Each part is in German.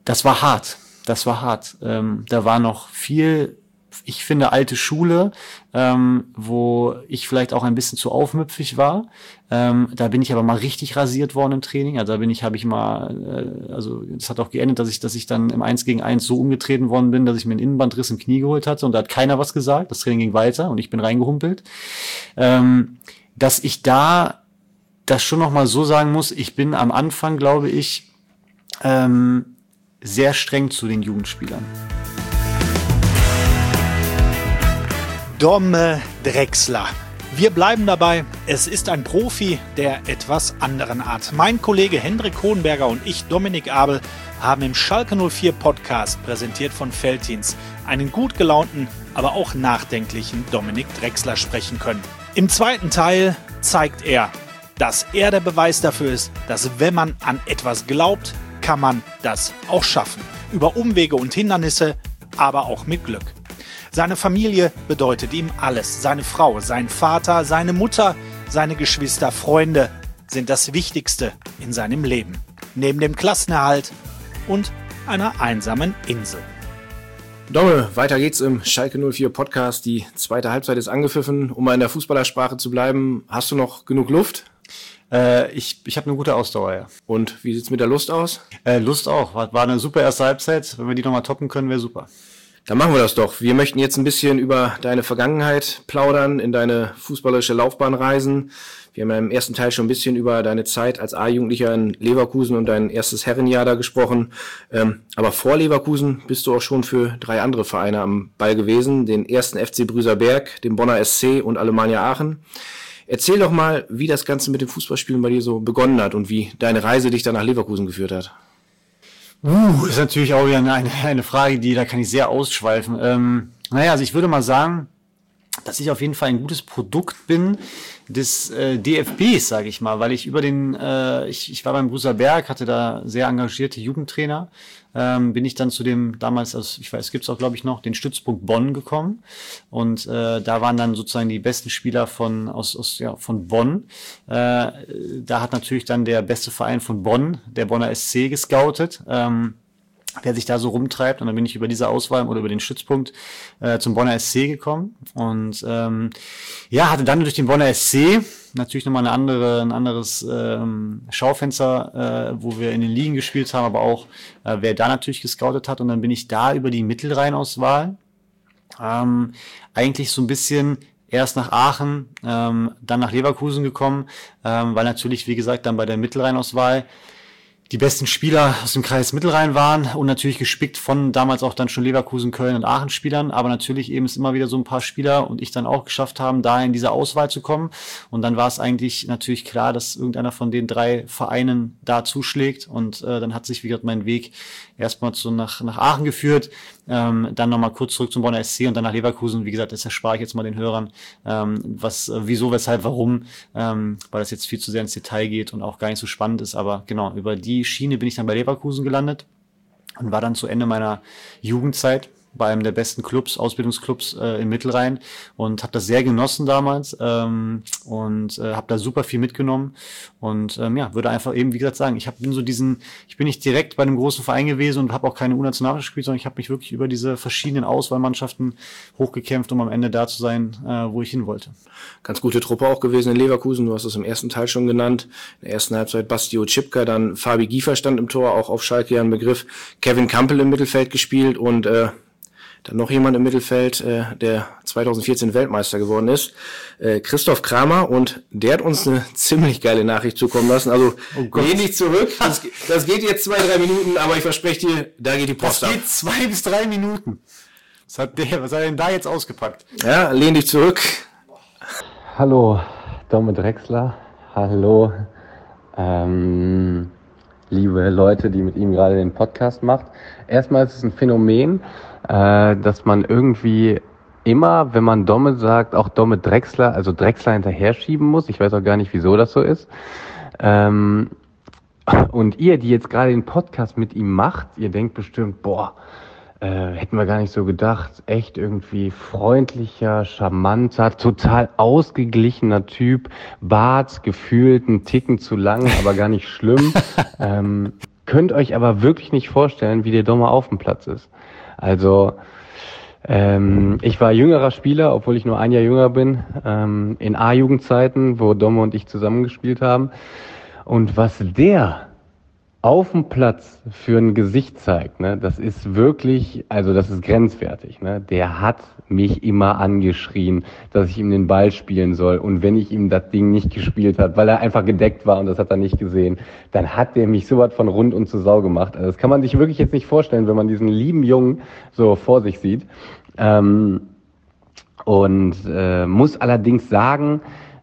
Das war hart. Da war noch viel, ich finde, alte Schule, wo ich vielleicht auch ein bisschen zu aufmüpfig war. Da bin ich aber mal richtig rasiert worden im Training. Also das hat auch geendet, dass ich dann im 1 gegen 1 so umgetreten worden bin, dass ich mir einen Innenbandriss im Knie geholt hatte und da hat keiner was gesagt. Das Training ging weiter und ich bin reingehumpelt. Dass ich da das schon noch mal so sagen muss, ich bin am Anfang, glaube ich, sehr streng zu den Jugendspielern. Domme Drechsler. Wir bleiben dabei, es ist ein Profi der etwas anderen Art. Mein Kollege Hendrik Hohenberger und ich, Dominik Abel, haben im Schalke 04 Podcast, präsentiert von Veltins, einen gut gelaunten, aber auch nachdenklichen Dominik Drechsler sprechen können. Im zweiten Teil zeigt er, dass er der Beweis dafür ist, dass wenn man an etwas glaubt, kann man das auch schaffen. Über Umwege und Hindernisse, aber auch mit Glück. Seine Familie bedeutet ihm alles. Seine Frau, sein Vater, seine Mutter, seine Geschwister, Freunde sind das Wichtigste in seinem Leben. Neben dem Klassenerhalt und einer einsamen Insel. Domme, weiter geht's im Schalke 04 Podcast. Die zweite Halbzeit ist angepfiffen. Um mal in der Fußballersprache zu bleiben, hast du noch genug Luft? Ich habe eine gute Ausdauer, ja. Und wie sieht's mit der Lust aus? Lust auch. War eine super erste Halbzeit. Wenn wir die nochmal toppen können, wäre super. Dann machen wir das doch. Wir möchten jetzt ein bisschen über deine Vergangenheit plaudern, in deine fußballerische Laufbahn reisen. Wir haben ja im ersten Teil schon ein bisschen über deine Zeit als A-Jugendlicher in Leverkusen und dein erstes Herrenjahr da gesprochen. Aber vor Leverkusen bist du auch schon für 3 andere Vereine am Ball gewesen. Den ersten FC Brüserberg, den Bonner SC und Alemannia Aachen. Erzähl doch mal, wie das Ganze mit dem Fußballspielen bei dir so begonnen hat und wie deine Reise dich dann nach Leverkusen geführt hat. Ist natürlich auch wieder eine Frage, da kann ich sehr ausschweifen. Also ich würde mal sagen, dass ich auf jeden Fall ein gutes Produkt bin des DFBs, sage ich mal, weil ich ich war beim Brüserberg, hatte da sehr engagierte Jugendtrainer, bin ich dann zu dem damals, es gibt's auch, glaube ich, noch, den Stützpunkt Bonn gekommen und da waren dann sozusagen die besten Spieler von Bonn. Da hat natürlich dann der beste Verein von Bonn, der Bonner SC, gescoutet, wer sich da so rumtreibt, und dann bin ich über diese Auswahl oder über den Stützpunkt zum Bonner SC gekommen und hatte dann durch den Bonner SC natürlich nochmal ein anderes Schaufenster, wo wir in den Ligen gespielt haben, aber auch wer da natürlich gescoutet hat, und dann bin ich da über die Mittelrheinauswahl eigentlich so ein bisschen erst nach Aachen, dann nach Leverkusen gekommen, weil natürlich, wie gesagt, dann bei der Mittelrheinauswahl die besten Spieler aus dem Kreis Mittelrhein waren und natürlich gespickt von damals auch dann schon Leverkusen, Köln und Aachen Spielern, aber natürlich eben es immer wieder so ein paar Spieler und ich dann auch geschafft haben, da in diese Auswahl zu kommen, und dann war es eigentlich natürlich klar, dass irgendeiner von den 3 Vereinen da zuschlägt, und dann hat sich, wie gesagt, mein Weg erstmal nach Aachen geführt, dann nochmal kurz zurück zum Bonner SC und dann nach Leverkusen. Wie gesagt, das erspare ich jetzt mal den Hörern, wieso, weshalb, warum, weil das jetzt viel zu sehr ins Detail geht und auch gar nicht so spannend ist, aber genau, über die Schiene bin ich dann bei Leverkusen gelandet und war dann zu Ende meiner Jugendzeit bei einem der besten Ausbildungsclubs im Mittelrhein, und habe das sehr genossen damals und habe da super viel mitgenommen und würde einfach eben, wie gesagt, sagen, ich bin nicht direkt bei einem großen Verein gewesen und habe auch keine U-Nationalmannschaft gespielt, sondern ich habe mich wirklich über diese verschiedenen Auswahlmannschaften hochgekämpft, um am Ende da zu sein, wo ich hin wollte. Ganz gute Truppe auch gewesen in Leverkusen, du hast es im ersten Teil schon genannt. In der ersten Halbzeit Bastio Cipka, dann Fabi Giefer stand im Tor, auch auf Schalke ja ein Begriff. Kevin Campbell im Mittelfeld gespielt und dann noch jemand im Mittelfeld, der 2014 Weltmeister geworden ist, Christoph Kramer, und der hat uns eine ziemlich geile Nachricht zukommen lassen. Also lehn dich zurück, das geht jetzt 2-3 Minuten, aber ich verspreche dir, da geht die Post ab. Das geht 2 bis 3 Minuten. Was hat er denn da jetzt ausgepackt? Ja, lehn dich zurück. Hallo, Domme Drechsler. Hallo, liebe Leute, die mit ihm gerade den Podcast macht. Erstmal ist es ein Phänomen, dass man irgendwie immer, wenn man Domme sagt, auch Domme Drechsler, also Drechsler hinterher schieben muss. Ich weiß auch gar nicht, wieso das so ist. Und ihr, die jetzt gerade den Podcast mit ihm macht, ihr denkt bestimmt, hätten wir gar nicht so gedacht. Echt irgendwie freundlicher, charmanter, total ausgeglichener Typ. Bart gefühlt einen Ticken zu lang, aber gar nicht schlimm. könnt euch aber wirklich nicht vorstellen, wie der Domme auf dem Platz ist. Also ich war jüngerer Spieler, obwohl ich nur ein Jahr jünger bin, in A-Jugendzeiten, wo Domme und ich zusammengespielt haben. Und was der auf dem Platz für ein Gesicht zeigt, ne, das ist wirklich, also das ist grenzwertig. Ne? Der hat mich immer angeschrien, dass ich ihm den Ball spielen soll. Und wenn ich ihm das Ding nicht gespielt hat, weil er einfach gedeckt war und das hat er nicht gesehen, dann hat der mich so was von rund und zu Sau gemacht. Also das kann man sich wirklich jetzt nicht vorstellen, wenn man diesen lieben Jungen so vor sich sieht. Muss allerdings sagen,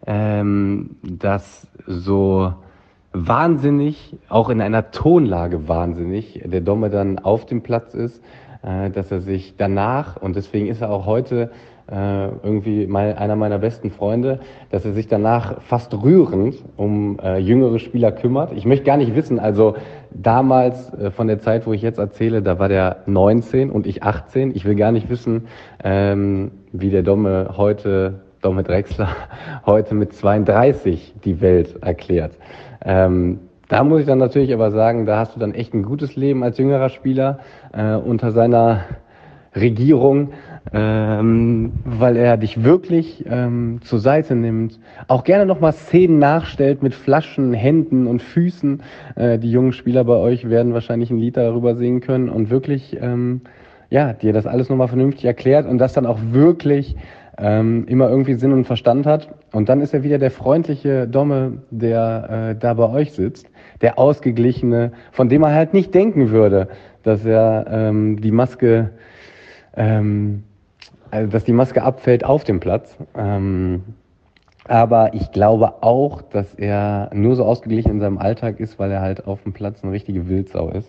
dass so wahnsinnig, auch in einer Tonlage wahnsinnig, der Domme dann auf dem Platz ist, dass er sich danach, und deswegen ist er auch heute irgendwie einer meiner besten Freunde, dass er sich danach fast rührend um jüngere Spieler kümmert. Ich möchte gar nicht wissen, also damals von der Zeit, wo ich jetzt erzähle, da war der 19 und ich 18. Ich will gar nicht wissen, wie der Domme Drexler heute mit 32 die Welt erklärt. Da muss ich dann natürlich aber sagen, da hast du dann echt ein gutes Leben als jüngerer Spieler unter seiner Regierung, weil er dich wirklich zur Seite nimmt, auch gerne nochmal Szenen nachstellt mit Flaschen, Händen und Füßen. Die jungen Spieler bei euch werden wahrscheinlich ein Lied darüber singen können und wirklich dir das alles nochmal vernünftig erklärt und das dann auch wirklich immer irgendwie Sinn und Verstand hat. Und dann ist er wieder der freundliche Domme, der da bei euch sitzt, der Ausgeglichene, von dem man halt nicht denken würde, dass er die Maske abfällt auf dem Platz. Aber ich glaube auch, dass er nur so ausgeglichen in seinem Alltag ist, weil er halt auf dem Platz eine richtige Wildsau ist.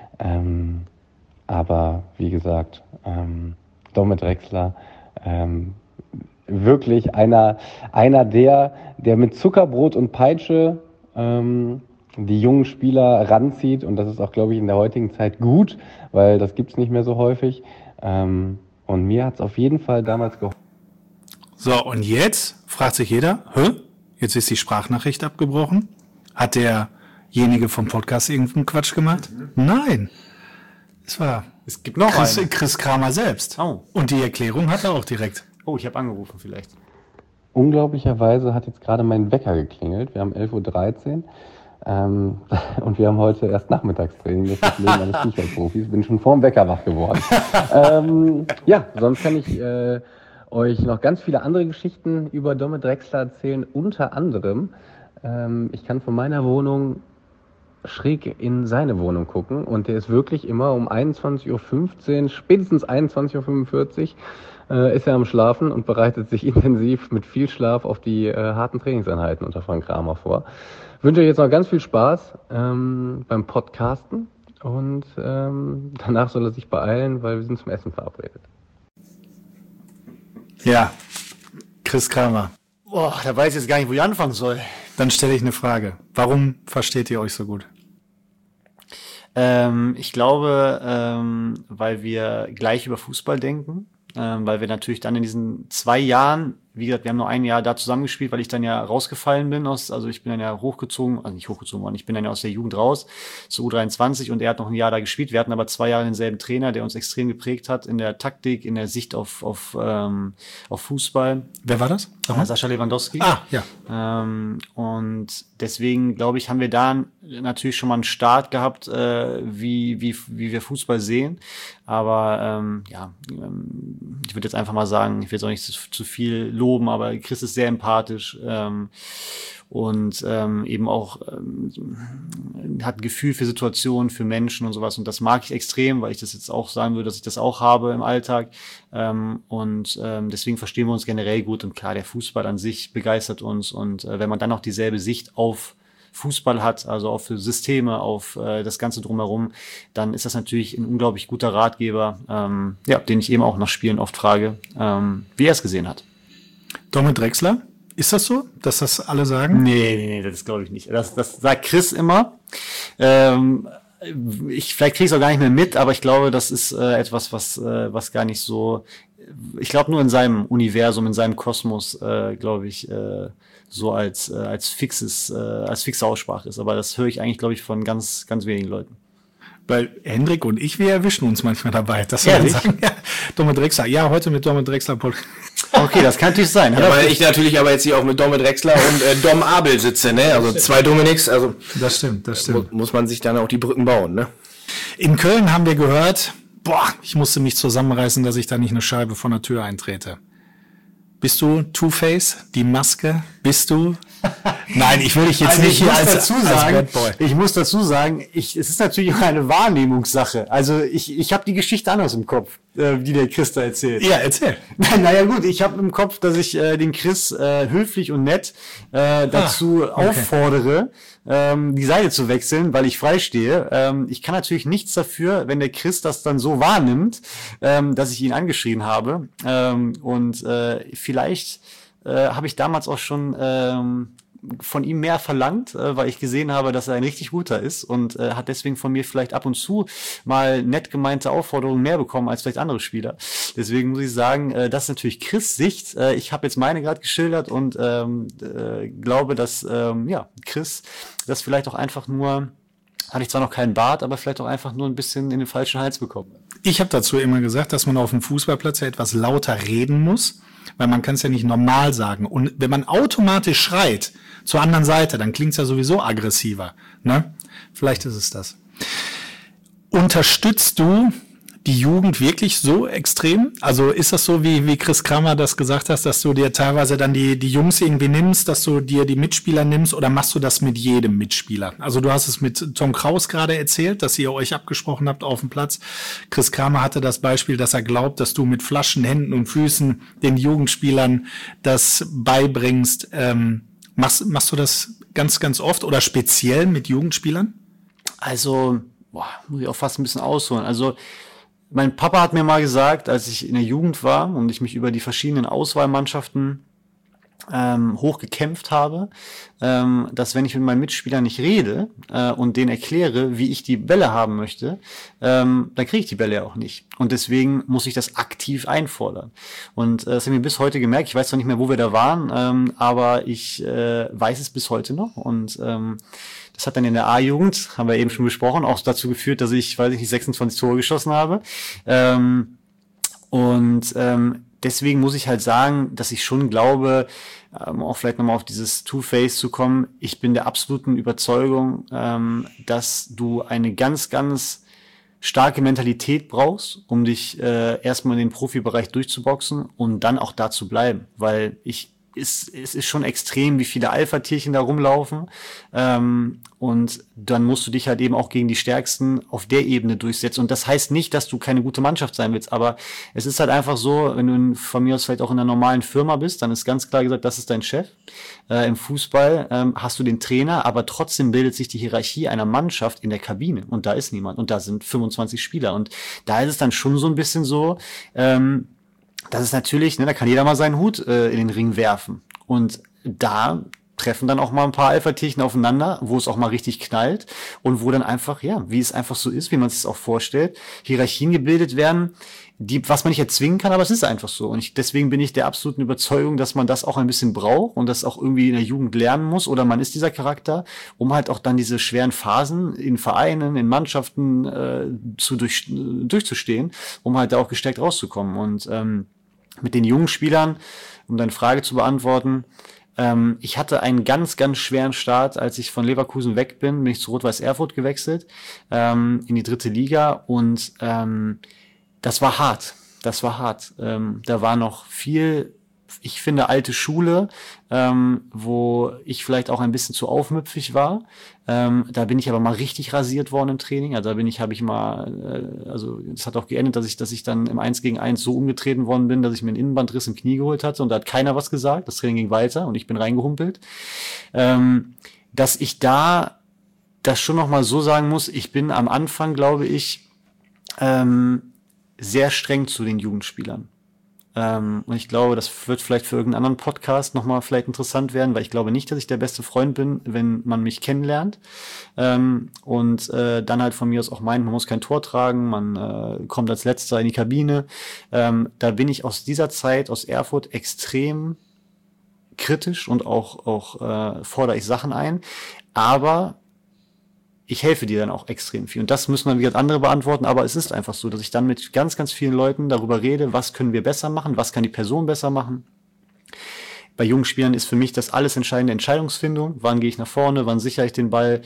Aber wie gesagt, Domme Drexler, wirklich einer der mit Zuckerbrot und Peitsche die jungen Spieler ranzieht. Und das ist auch, glaube ich, in der heutigen Zeit gut, weil das gibt's nicht mehr so häufig. Und mir hat's auf jeden Fall damals geholfen. So, und jetzt fragt sich jeder, jetzt ist die Sprachnachricht abgebrochen. Hat derjenige vom Podcast irgendeinen Quatsch gemacht? Nein. Es gibt noch Chris Kramer selbst. Oh. Und die Erklärung hat er auch direkt. Oh, ich habe angerufen vielleicht. Unglaublicherweise hat jetzt gerade mein Wecker geklingelt. Wir haben 11.13 Uhr und wir haben heute erst Nachmittagstraining. Das ist das Leben eines Fußballprofis. Bin schon vorm Wecker wach geworden. Sonst kann ich euch noch ganz viele andere Geschichten über Domme Drexler erzählen. Unter anderem, ich kann von meiner Wohnung schräg in seine Wohnung gucken und der ist wirklich immer um 21.15 Uhr, spätestens 21.45 Uhr ist er am Schlafen und bereitet sich intensiv mit viel Schlaf auf die harten Trainingseinheiten unter Frank Kramer vor. Ich wünsche euch jetzt noch ganz viel Spaß beim Podcasten und danach soll er sich beeilen, weil wir sind zum Essen verabredet. Ja, Chris Kramer. Boah, da weiß ich jetzt gar nicht, wo ich anfangen soll. Dann stelle ich eine Frage. Warum versteht ihr euch so gut? Ich glaube, weil wir gleich über Fußball denken, weil wir natürlich dann in diesen 2 Jahren, wie gesagt, wir haben nur ein Jahr da zusammengespielt, weil ich dann ja rausgefallen bin also ich bin dann ja nicht hochgezogen worden, ich bin dann ja aus der Jugend raus, zur U23 und er hat noch ein Jahr da gespielt. Wir hatten aber 2 Jahre denselben Trainer, der uns extrem geprägt hat in der Taktik, in der Sicht auf Fußball. Wer war das? Sascha Lewandowski. Ja. Und deswegen, glaube ich, haben wir da natürlich schon mal einen Start gehabt, wie wir Fußball sehen. Aber ich würde jetzt einfach mal sagen, ich will jetzt auch nicht zu viel loben, aber Chris ist sehr empathisch und eben auch hat ein Gefühl für Situationen, für Menschen und sowas. Und das mag ich extrem, weil ich das jetzt auch sagen würde, dass ich das auch habe im Alltag. Deswegen verstehen wir uns generell gut. Und klar, der Fußball an sich begeistert uns. Und wenn man dann auch dieselbe Sicht auf Fußball hat, also auf Systeme, auf das Ganze drumherum, dann ist das natürlich ein unglaublich guter Ratgeber, den ich eben auch nach Spielen oft frage, wie er es gesehen hat. Domme Drexler? Ist das so, dass das alle sagen? Nee, das glaube ich nicht. Das sagt Chris immer. Vielleicht kriege ich es auch gar nicht mehr mit, aber ich glaube, das ist etwas, was gar nicht so ich glaube nur in seinem Universum, in seinem Kosmos, glaube ich, so als fixe Aussprache ist. Aber das höre ich eigentlich, glaube ich, von ganz, ganz wenigen Leuten. Weil Hendrik und ich, wir erwischen uns manchmal dabei. Das soll man sagen. Ja, Domme Drexler. Ja, heute mit Domme Drexler. Okay, das kann natürlich sein. Ja, weil ich natürlich aber jetzt hier auch mit Domme Drexler und Dom Abel sitze, ne? Also 2 Dominiks, also. Das stimmt. Muss man sich dann auch die Brücken bauen, ne? In Köln haben wir gehört, ich musste mich zusammenreißen, dass ich da nicht eine Scheibe von der Tür eintrete. Bist du Two-Face? Die Maske? Bist du? Nein, ich will dich jetzt nicht hier als Bad Boy. Ich muss dazu sagen, es ist natürlich auch eine Wahrnehmungssache. Also ich habe die Geschichte anders im Kopf, die der Chris da erzählt. Ja, erzähl. Naja gut, ich habe im Kopf, dass ich den Chris höflich und nett dazu auffordere, die Seite zu wechseln, weil ich freistehe. Ich kann natürlich nichts dafür, wenn der Chris das dann so wahrnimmt, dass ich ihn angeschrien habe. Vielleicht habe ich damals auch schon von ihm mehr verlangt, weil ich gesehen habe, dass er ein richtig guter ist und hat deswegen von mir vielleicht ab und zu mal nett gemeinte Aufforderungen mehr bekommen als vielleicht andere Spieler. Deswegen muss ich sagen, das ist natürlich Chris' Sicht. Ich habe jetzt meine gerade geschildert und glaube, dass Chris das vielleicht auch einfach nur, hatte ich zwar noch keinen Bart, aber vielleicht auch einfach nur ein bisschen in den falschen Hals bekommen. Ich habe dazu immer gesagt, dass man auf dem Fußballplatz ja etwas lauter reden muss, weil man kann es ja nicht normal sagen. Und wenn man automatisch schreit zur anderen Seite, dann klingt es ja sowieso aggressiver. Ne? Vielleicht ist es das. Unterstützt du die Jugend wirklich so extrem? Also ist das so, wie Chris Kramer das gesagt hast, dass du dir teilweise dann die Jungs irgendwie nimmst, dass du dir die Mitspieler nimmst, oder machst du das mit jedem Mitspieler? Also du hast es mit Tom Kraus gerade erzählt, dass ihr euch abgesprochen habt auf dem Platz. Chris Kramer hatte das Beispiel, dass er glaubt, dass du mit Flaschen, Händen und Füßen den Jugendspielern das beibringst. Machst du das ganz, ganz oft oder speziell mit Jugendspielern? Also, muss ich auch fast ein bisschen ausholen. Also, mein Papa hat mir mal gesagt, als ich in der Jugend war und ich mich über die verschiedenen Auswahlmannschaften hochgekämpft habe, dass wenn ich mit meinen Mitspielern nicht rede und denen erkläre, wie ich die Bälle haben möchte, dann kriege ich die Bälle ja auch nicht. Und deswegen muss ich das aktiv einfordern. Und das habe ich mir bis heute gemerkt. Ich weiß zwar nicht mehr, wo wir da waren, aber ich weiß es bis heute noch. Und das hat dann in der A-Jugend, haben wir eben schon besprochen, auch dazu geführt, dass ich, 26 Tore geschossen habe. Deswegen muss ich halt sagen, dass ich schon glaube, auch vielleicht nochmal auf dieses Two-Face zu kommen, ich bin der absoluten Überzeugung, dass du eine ganz, ganz starke Mentalität brauchst, um dich erstmal in den Profibereich durchzuboxen und dann auch da zu bleiben, weil es ist schon extrem, wie viele Alpha-Tierchen da rumlaufen. Und dann musst du dich halt eben auch gegen die Stärksten auf der Ebene durchsetzen. Und das heißt nicht, dass du keine gute Mannschaft sein willst, aber es ist halt einfach so, wenn du von mir aus vielleicht auch in einer normalen Firma bist, dann ist ganz klar gesagt, das ist dein Chef. Im Fußball hast du den Trainer, aber trotzdem bildet sich die Hierarchie einer Mannschaft in der Kabine. Und da ist niemand. Und da sind 25 Spieler. Und da ist es dann schon so ein bisschen so, das ist natürlich, da kann jeder mal seinen Hut in den Ring werfen. Und da treffen dann auch mal ein paar Alpha-Tierchen aufeinander, wo es auch mal richtig knallt und wo dann einfach, wie es einfach so ist, wie man es sich auch vorstellt, Hierarchien gebildet werden, was man nicht erzwingen kann, aber es ist einfach so. Und deswegen bin ich der absoluten Überzeugung, dass man das auch ein bisschen braucht und das auch irgendwie in der Jugend lernen muss, oder man ist dieser Charakter, um halt auch dann diese schweren Phasen in Vereinen, in Mannschaften durchzustehen, um halt da auch gestärkt rauszukommen. Und mit den jungen Spielern, um deine Frage zu beantworten, ich hatte einen ganz, ganz schweren Start, als ich von Leverkusen weg bin ich zu Rot-Weiß Erfurt gewechselt, in die 3. Liga, und das war hart. Da war noch viel, ich finde, alte Schule, wo ich vielleicht auch ein bisschen zu aufmüpfig war. Da bin ich aber mal richtig rasiert worden im Training. Also es hat auch geendet, dass ich dann im 1-gegen-1 so umgetreten worden bin, dass ich mir einen Innenbandriss im Knie geholt hatte, und da hat keiner was gesagt. Das Training ging weiter und ich bin reingehumpelt. Dass ich da das schon noch mal so sagen muss, ich bin am Anfang, glaube ich, sehr streng zu den Jugendspielern. Und ich glaube, das wird vielleicht für irgendeinen anderen Podcast nochmal vielleicht interessant werden, weil ich glaube nicht, dass ich der beste Freund bin, wenn man mich kennenlernt. Und dann halt von mir aus auch meint, man muss kein Tor tragen, man kommt als Letzter in die Kabine. Da bin ich aus dieser Zeit, aus Erfurt, extrem kritisch und auch fordere ich Sachen ein. Aber ich helfe dir dann auch extrem viel. Und das müssen dann wieder andere beantworten, aber es ist einfach so, dass ich dann mit ganz, ganz vielen Leuten darüber rede, was können wir besser machen, was kann die Person besser machen. Bei jungen Spielern ist für mich das alles entscheidende Entscheidungsfindung. Wann gehe ich nach vorne, wann sichere ich den Ball?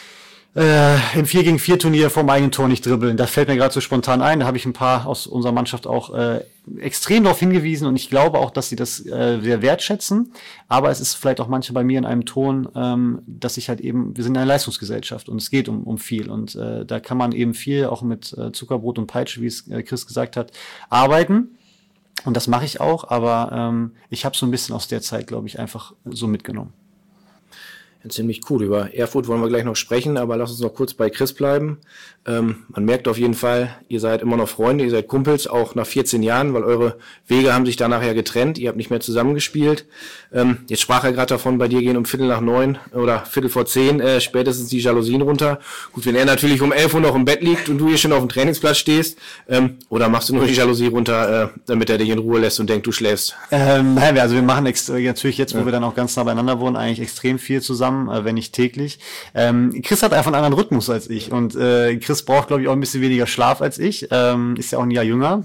Im 4-gegen-4-Turnier vorm eigenen Tor nicht dribbeln. Das fällt mir gerade so spontan ein. Da habe ich ein paar aus unserer Mannschaft auch extrem darauf hingewiesen und ich glaube auch, dass sie das sehr wertschätzen. Aber es ist vielleicht auch manchmal bei mir in einem Ton, dass ich halt eben, wir sind eine Leistungsgesellschaft und es geht um viel und da kann man eben viel auch mit Zuckerbrot und Peitsche, wie es Chris gesagt hat, arbeiten. Und das mache ich auch, aber ich habe so ein bisschen aus der Zeit, glaube ich, einfach so mitgenommen. Ja, ziemlich cool. Über Erfurt wollen wir gleich noch sprechen, aber lass uns noch kurz bei Chris bleiben. Man merkt auf jeden Fall, ihr seid immer noch Freunde, ihr seid Kumpels, auch nach 14 Jahren, weil eure Wege haben sich dann nachher getrennt, ihr habt nicht mehr zusammengespielt. Jetzt sprach er gerade davon, bei dir gehen um 8:45 oder 8:45 spätestens die Jalousien runter. Gut, wenn er natürlich um 11 Uhr noch im Bett liegt und du hier schon auf dem Trainingsplatz stehst, oder machst du nur die Jalousie runter, damit er dich in Ruhe lässt und denkt, du schläfst? Nein, also wir machen natürlich jetzt, wo wir dann auch ganz nah beieinander wohnen, eigentlich extrem viel zusammen, wenn nicht täglich. Chris hat einfach einen anderen Rhythmus als ich und Chris braucht, glaube ich, auch ein bisschen weniger Schlaf als ich, ist ja auch ein Jahr jünger.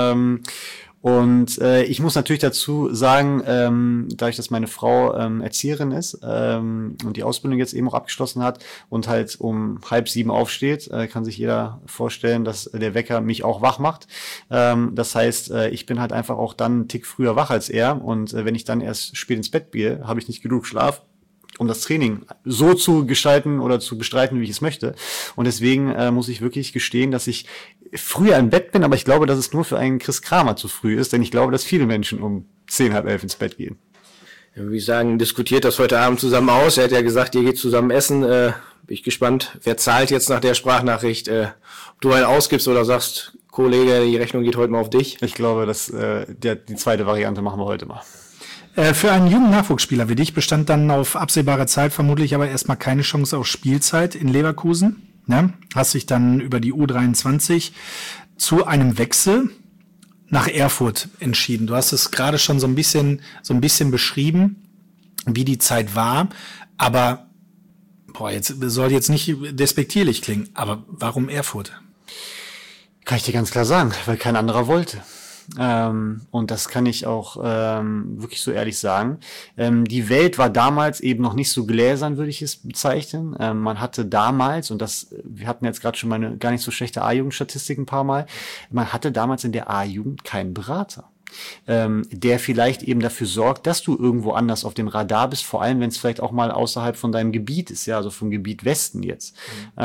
Und ich muss natürlich dazu sagen, dadurch, dass meine Frau Erzieherin ist und die Ausbildung jetzt eben auch abgeschlossen hat und halt um 6:30 aufsteht, kann sich jeder vorstellen, dass der Wecker mich auch wach macht. Das heißt, ich bin halt einfach auch dann einen Tick früher wach als er und wenn ich dann erst spät ins Bett gehe, habe ich nicht genug Schlaf, um das Training so zu gestalten oder zu bestreiten, wie ich es möchte. Und deswegen muss ich wirklich gestehen, dass ich früher im Bett bin, aber ich glaube, dass es nur für einen Chris Kramer zu früh ist, denn ich glaube, dass viele Menschen um 10, halb 11 ins Bett gehen. Ja, würde ich sagen, diskutiert das heute Abend zusammen aus. Er hat ja gesagt, ihr geht zusammen essen. Bin ich gespannt, wer zahlt jetzt nach der Sprachnachricht, ob du einen ausgibst oder sagst, Kollege, die Rechnung geht heute mal auf dich. Ich glaube, dass die zweite Variante machen wir heute mal. Für einen jungen Nachwuchsspieler wie dich bestand dann auf absehbare Zeit vermutlich aber erstmal keine Chance auf Spielzeit in Leverkusen. Ne? Hast dich dann über die U23 zu einem Wechsel nach Erfurt entschieden. Du hast es gerade schon so ein bisschen beschrieben, wie die Zeit war. Aber soll jetzt nicht despektierlich klingen. Aber warum Erfurt? Kann ich dir ganz klar sagen, weil kein anderer wollte. Und das kann ich auch wirklich so ehrlich sagen. Die Welt war damals eben noch nicht so gläsern, würde ich es bezeichnen. Man hatte damals, und wir hatten jetzt gerade schon gar nicht so schlechte A-Jugend-Statistik ein paar Mal, man hatte damals in der A-Jugend keinen Berater. Der vielleicht eben dafür sorgt, dass du irgendwo anders auf dem Radar bist, vor allem wenn es vielleicht auch mal außerhalb von deinem Gebiet ist, ja, also vom Gebiet Westen jetzt.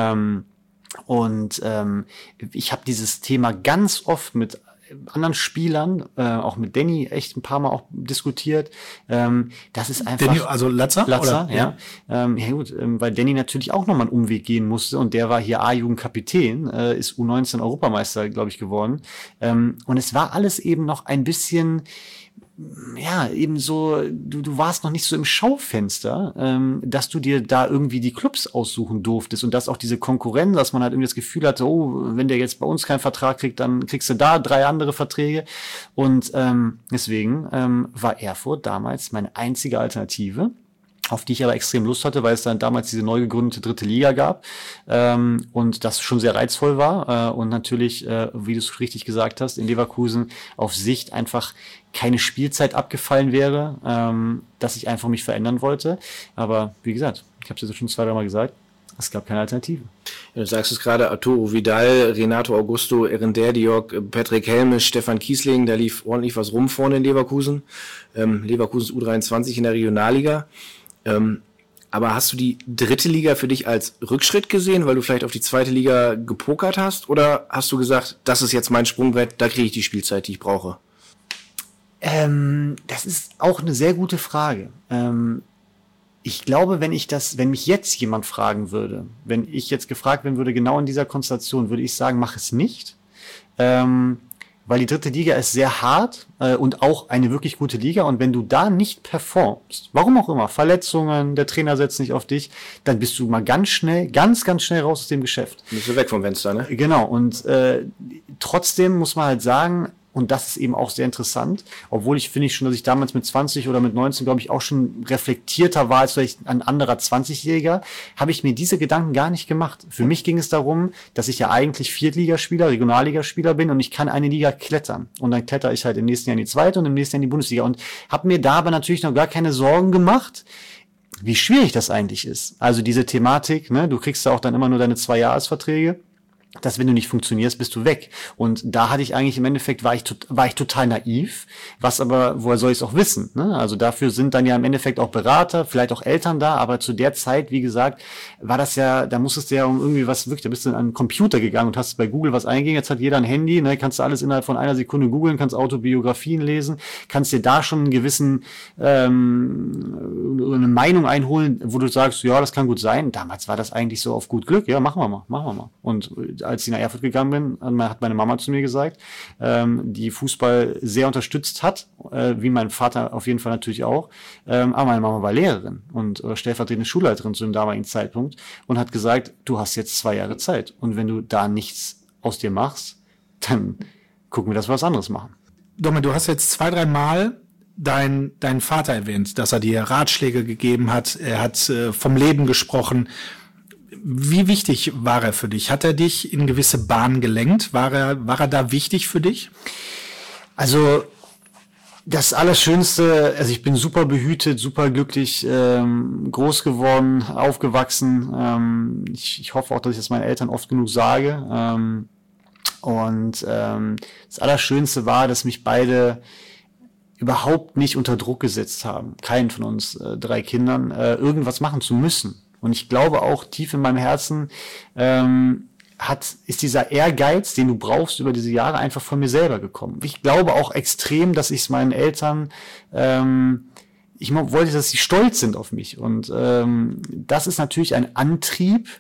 Ich habe dieses Thema ganz oft mit anderen Spielern, auch mit Danny echt ein paar Mal auch diskutiert. Das ist einfach... Danny, also Latzer? Latzer, ja. Ja gut, weil Danny natürlich auch nochmal einen Umweg gehen musste und der war hier A-Jugendkapitän, ist U19 Europameister, glaube ich, geworden. Und es war alles eben noch ein bisschen... Ja, eben so, du warst noch nicht so im Schaufenster, dass du dir da irgendwie die Clubs aussuchen durftest und dass auch diese Konkurrenz, dass man halt irgendwie das Gefühl hatte, oh, wenn der jetzt bei uns keinen Vertrag kriegt, dann kriegst du da 3 andere Verträge und deswegen war Erfurt damals meine einzige Alternative, auf die ich aber extrem Lust hatte, weil es dann damals diese neu gegründete 3. Liga gab und das schon sehr reizvoll war und natürlich, wie du es richtig gesagt hast, in Leverkusen auf Sicht einfach keine Spielzeit abgefallen wäre, dass ich einfach mich verändern wollte. Aber wie gesagt, ich habe es jetzt schon 2-3 Mal gesagt, es gab keine Alternative. Ja, du sagst es gerade, Arturo Vidal, Renato Augusto, Erender Diok, Patrick Helmes, Stefan Kiesling, da lief ordentlich was rum vorne in Leverkusen. Leverkusens U23 in der Regionalliga. Aber hast du die 3. Liga für dich als Rückschritt gesehen, weil du vielleicht auf die 2. Liga gepokert hast? Oder hast du gesagt, das ist jetzt mein Sprungbrett, da kriege ich die Spielzeit, die ich brauche? Das ist auch eine sehr gute Frage. Ich glaube, wenn mich jetzt jemand fragen würde, wenn ich jetzt gefragt werden würde, genau in dieser Konstellation, würde ich sagen, mach es nicht. weil die 3. Liga ist sehr hart und auch eine wirklich gute Liga. Und wenn du da nicht performst, warum auch immer, Verletzungen, der Trainer setzt nicht auf dich, dann bist du mal ganz schnell raus aus dem Geschäft. Bist du weg vom Fenster, ne? Genau, und trotzdem muss man halt sagen, und das ist eben auch sehr interessant, obwohl ich schon, dass ich damals mit 20 oder mit 19, glaube ich, auch schon reflektierter war als vielleicht ein anderer 20-Jähriger, habe ich mir diese Gedanken gar nicht gemacht. Für mich ging es darum, dass ich ja eigentlich Viertligaspieler, Regionalligaspieler bin und ich kann eine Liga klettern. Und dann kletter ich halt im nächsten Jahr in die 2. und im nächsten Jahr in die Bundesliga und habe mir da aber natürlich noch gar keine Sorgen gemacht, wie schwierig das eigentlich ist. Also diese Thematik, ne, du kriegst ja auch dann immer nur deine 2-Jahresverträge. Dass wenn du nicht funktionierst, bist du weg. Und da hatte ich eigentlich im Endeffekt, war ich total naiv. Was aber, woher soll ich es auch wissen? Ne? Also dafür sind dann ja im Endeffekt auch Berater, vielleicht auch Eltern da. Aber zu der Zeit, wie gesagt, war das ja, da musstest du ja um irgendwie was wirklich, da bist du an einen Computer gegangen und hast bei Google was eingegeben. Jetzt hat jeder ein Handy, ne? Kannst du alles innerhalb von einer Sekunde googeln, kannst Autobiografien lesen, kannst dir da schon einen gewissen, eine Meinung einholen, wo du sagst, ja, das kann gut sein. Damals war das eigentlich so auf gut Glück. Ja, machen wir mal. Und als ich nach Erfurt gegangen bin, hat meine Mama zu mir gesagt, die Fußball sehr unterstützt hat, wie mein Vater auf jeden Fall natürlich auch. Aber meine Mama war Lehrerin und stellvertretende Schulleiterin zu dem damaligen Zeitpunkt und hat gesagt, du hast jetzt 2 Jahre Zeit. Und wenn du da nichts aus dir machst, dann gucken wir, dass wir was anderes machen. Domme, du hast jetzt 2-3 Mal deinen Vater erwähnt, dass er dir Ratschläge gegeben hat. Er hat vom Leben gesprochen. Wie wichtig war er für dich? Hat er dich in gewisse Bahnen gelenkt? War er da wichtig für dich? Also das Allerschönste, also ich bin super behütet, super glücklich, groß geworden, aufgewachsen. Ich hoffe auch, dass ich das meinen Eltern oft genug sage. Das Allerschönste war, dass mich beide überhaupt nicht unter Druck gesetzt haben. Keinen von uns 3 Kindern, irgendwas machen zu müssen. Und ich glaube auch tief in meinem Herzen ist dieser Ehrgeiz, den du brauchst über diese Jahre, einfach von mir selber gekommen. Ich glaube auch extrem, dass ich es meinen Eltern, ich wollte, dass sie stolz sind auf mich. Und das ist natürlich ein Antrieb,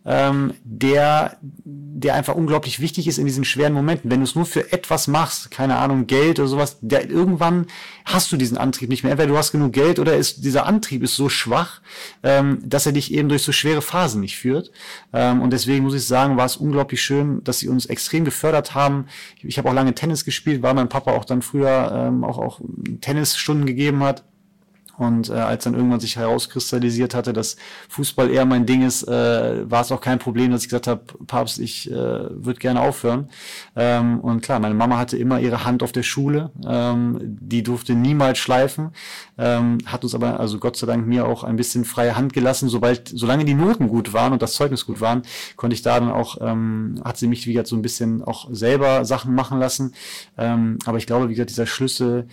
der einfach unglaublich wichtig ist in diesen schweren Momenten. Wenn du es nur für etwas machst, keine Ahnung, Geld oder sowas, irgendwann hast du diesen Antrieb nicht mehr. Entweder du hast genug Geld oder dieser Antrieb ist so schwach, dass er dich eben durch so schwere Phasen nicht führt. Und deswegen muss ich sagen, war es unglaublich schön, dass sie uns extrem gefördert haben. Ich habe auch lange Tennis gespielt, weil mein Papa auch dann früher auch Tennisstunden gegeben hat. Und als dann irgendwann sich herauskristallisiert hatte, dass Fußball eher mein Ding ist, war es auch kein Problem, dass ich gesagt habe, Papst, ich würde gerne aufhören. Und klar, meine Mama hatte immer ihre Hand auf der Schule, die durfte niemals schleifen, hat uns aber, also Gott sei Dank, mir auch ein bisschen freie Hand gelassen. Solange die Noten gut waren und das Zeugnis gut waren, konnte ich da dann auch, hat sie mich, wie gesagt, so ein bisschen auch selber Sachen machen lassen. Aber ich glaube, wie gesagt, dieser Schlüssel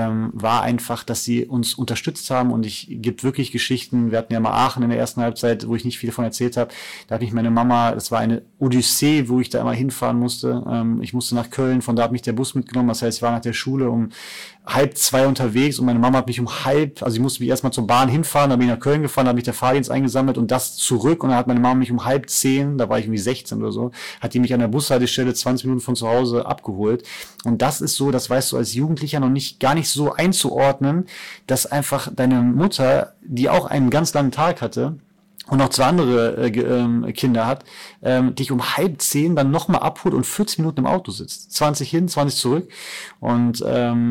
war einfach, dass sie uns unterstützt haben und gibt wirklich Geschichten. Wir hatten ja mal Aachen in der ersten Halbzeit, wo ich nicht viel davon erzählt habe. Da hat mich meine Mama, das war eine Odyssee, wo ich da immer hinfahren musste. Ich musste nach Köln, von da hat mich der Bus mitgenommen. Das heißt, ich war nach der Schule um 1:30 unterwegs und meine Mama hat mich also ich musste mich erstmal zur Bahn hinfahren, dann bin ich nach Köln gefahren, da hat mich der Fahrdienst eingesammelt und das zurück und dann hat meine Mama mich um 9:30, da war ich irgendwie 16 oder so, hat die mich an der Bushaltestelle 20 Minuten von zu Hause abgeholt. Und das ist so, das weißt du als Jugendlicher noch gar nicht so einzuordnen, dass einfach deine Mutter, die auch einen ganz langen Tag hatte, und noch 2 andere Kinder hat, dich um 9:30 dann nochmal abholt und 40 Minuten im Auto sitzt. 20 hin, 20 zurück. Und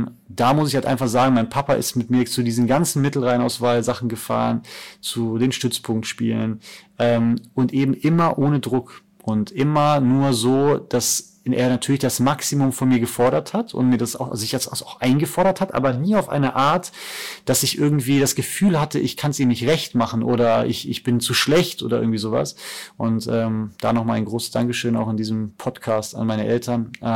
da muss ich halt einfach sagen, mein Papa ist mit mir zu diesen ganzen Mittelrheinauswahl-Sachen gefahren, zu den Stützpunktspielen und eben immer ohne Druck und immer nur so, dass er natürlich das Maximum von mir gefordert hat und mir das auch, also sich jetzt auch eingefordert hat, aber nie auf eine Art, dass ich irgendwie das Gefühl hatte, ich kann es ihm nicht recht machen oder ich bin zu schlecht oder irgendwie sowas. Und da nochmal ein großes Dankeschön auch in diesem Podcast an meine Eltern. Ich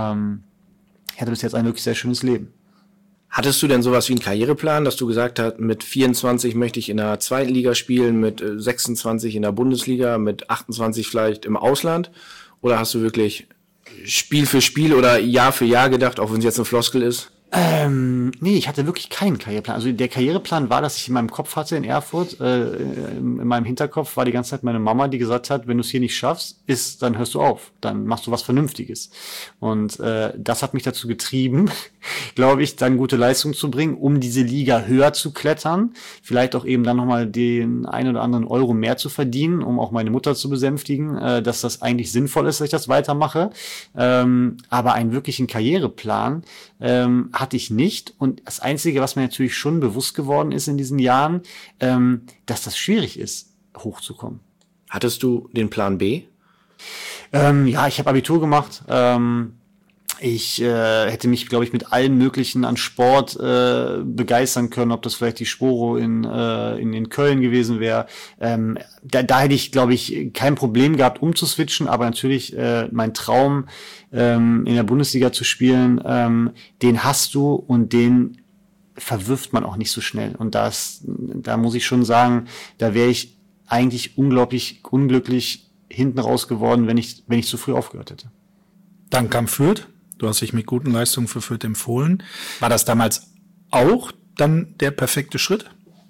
hatte bis jetzt ein wirklich sehr schönes Leben. Hattest du denn sowas wie einen Karriereplan, dass du gesagt hast, mit 24 möchte ich in der 2. Liga spielen, mit 26 in der Bundesliga, mit 28 vielleicht im Ausland? Oder hast du wirklich Spiel für Spiel oder Jahr für Jahr gedacht, auch wenn es jetzt eine Floskel ist? Nee, ich hatte wirklich keinen Karriereplan. Also der Karriereplan war, dass ich in meinem Kopf hatte in Erfurt, in meinem Hinterkopf war die ganze Zeit meine Mama, die gesagt hat, wenn du es hier nicht schaffst, dann hörst du auf, dann machst du was Vernünftiges. Und das hat mich dazu getrieben, glaube ich, dann gute Leistung zu bringen, um diese Liga höher zu klettern, vielleicht auch eben dann nochmal den ein oder anderen Euro mehr zu verdienen, um auch meine Mutter zu besänftigen, dass das eigentlich sinnvoll ist, dass ich das weitermache. Aber einen wirklichen Karriereplan hatte ich nicht. Und das Einzige, was mir natürlich schon bewusst geworden ist in diesen Jahren, dass das schwierig ist, hochzukommen. Hattest du den Plan B? Ja, ich habe Abitur gemacht. Ich hätte mich, glaube ich, mit allen möglichen an Sport begeistern können, ob das vielleicht die Sporo in Köln gewesen wäre. Da hätte ich, glaube ich, kein Problem gehabt, umzuswitchen, aber natürlich mein Traum, in der Bundesliga zu spielen, den hast du und den verwirft man auch nicht so schnell. Und da muss ich schon sagen, da wäre ich eigentlich unglaublich unglücklich hinten raus geworden, wenn ich zu früh aufgehört hätte. Dann kam Fürth. Du hast dich mit guten Leistungen für Fürth empfohlen. War das damals auch dann der perfekte Schritt?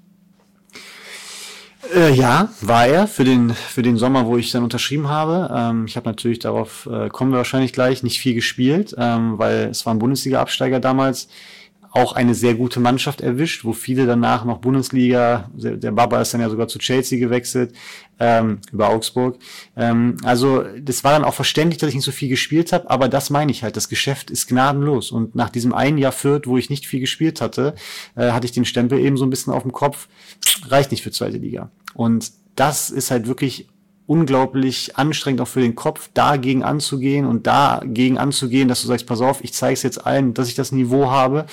Ja, war er für den Sommer, wo ich dann unterschrieben habe. Ich habe natürlich, darauf kommen wir wahrscheinlich gleich, nicht viel gespielt, weil es war ein Bundesliga-Absteiger damals. Auch eine sehr gute Mannschaft erwischt, wo viele danach noch Bundesliga, der Baba ist dann ja sogar zu Chelsea gewechselt, über Augsburg. Also das war dann auch verständlich, dass ich nicht so viel gespielt habe, aber das meine ich halt, das Geschäft ist gnadenlos. Und nach diesem einen Jahr Fürth, wo ich nicht viel gespielt hatte, hatte ich den Stempel eben so ein bisschen auf dem Kopf, reicht nicht für zweite Liga. Und das ist halt wirklich unglaublich anstrengend auch für den Kopf, dagegen anzugehen, dass du sagst, pass auf, ich zeige es jetzt allen, dass ich das Niveau habe.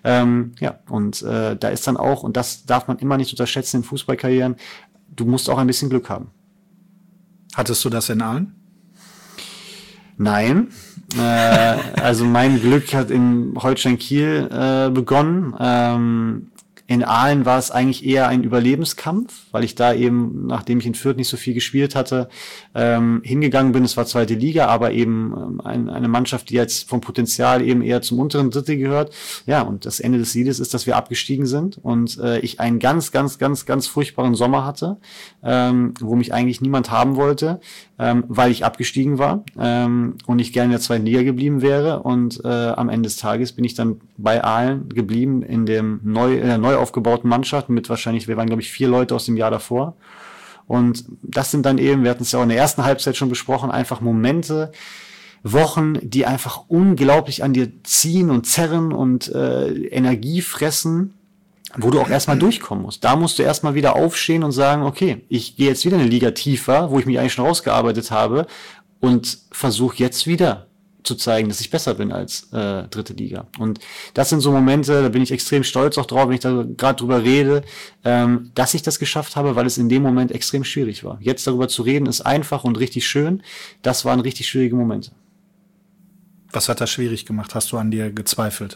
Da ist dann auch, und das darf man immer nicht unterschätzen in Fußballkarrieren, du musst auch ein bisschen Glück haben. Hattest du das in Aalen? Nein. Also mein Glück hat in Holstein Kiel begonnen. In Aalen war es eigentlich eher ein Überlebenskampf, weil ich da eben, nachdem ich in Fürth nicht so viel gespielt hatte, hingegangen bin. Es war zweite Liga, aber eben eine Mannschaft, die jetzt vom Potenzial eben eher zum unteren Drittel gehört. Ja, und das Ende des Liedes ist, dass wir abgestiegen sind und ich einen ganz, ganz, ganz, ganz furchtbaren Sommer hatte, wo mich eigentlich niemand haben wollte, weil ich abgestiegen war und ich gerne in der zweiten Liga geblieben wäre. Und am Ende des Tages bin ich dann bei Aalen geblieben in der neu aufgebauten Mannschaft mit wahrscheinlich, wir waren glaube ich 4 Leute aus dem Jahr davor. Und das sind dann eben, wir hatten es ja auch in der ersten Halbzeit schon besprochen, einfach Momente, Wochen, die einfach unglaublich an dir ziehen und zerren und Energie fressen, wo du auch erstmal durchkommen musst. Da musst du erstmal wieder aufstehen und sagen, okay, ich gehe jetzt wieder eine Liga tiefer, wo ich mich eigentlich schon rausgearbeitet habe und versuche jetzt wieder zu zeigen, dass ich besser bin als dritte Liga. Und das sind so Momente, da bin ich extrem stolz auch drauf, wenn ich da gerade drüber rede, dass ich das geschafft habe, weil es in dem Moment extrem schwierig war. Jetzt darüber zu reden, ist einfach und richtig schön. Das waren richtig schwierige Momente. Was hat das schwierig gemacht? Hast du an dir gezweifelt?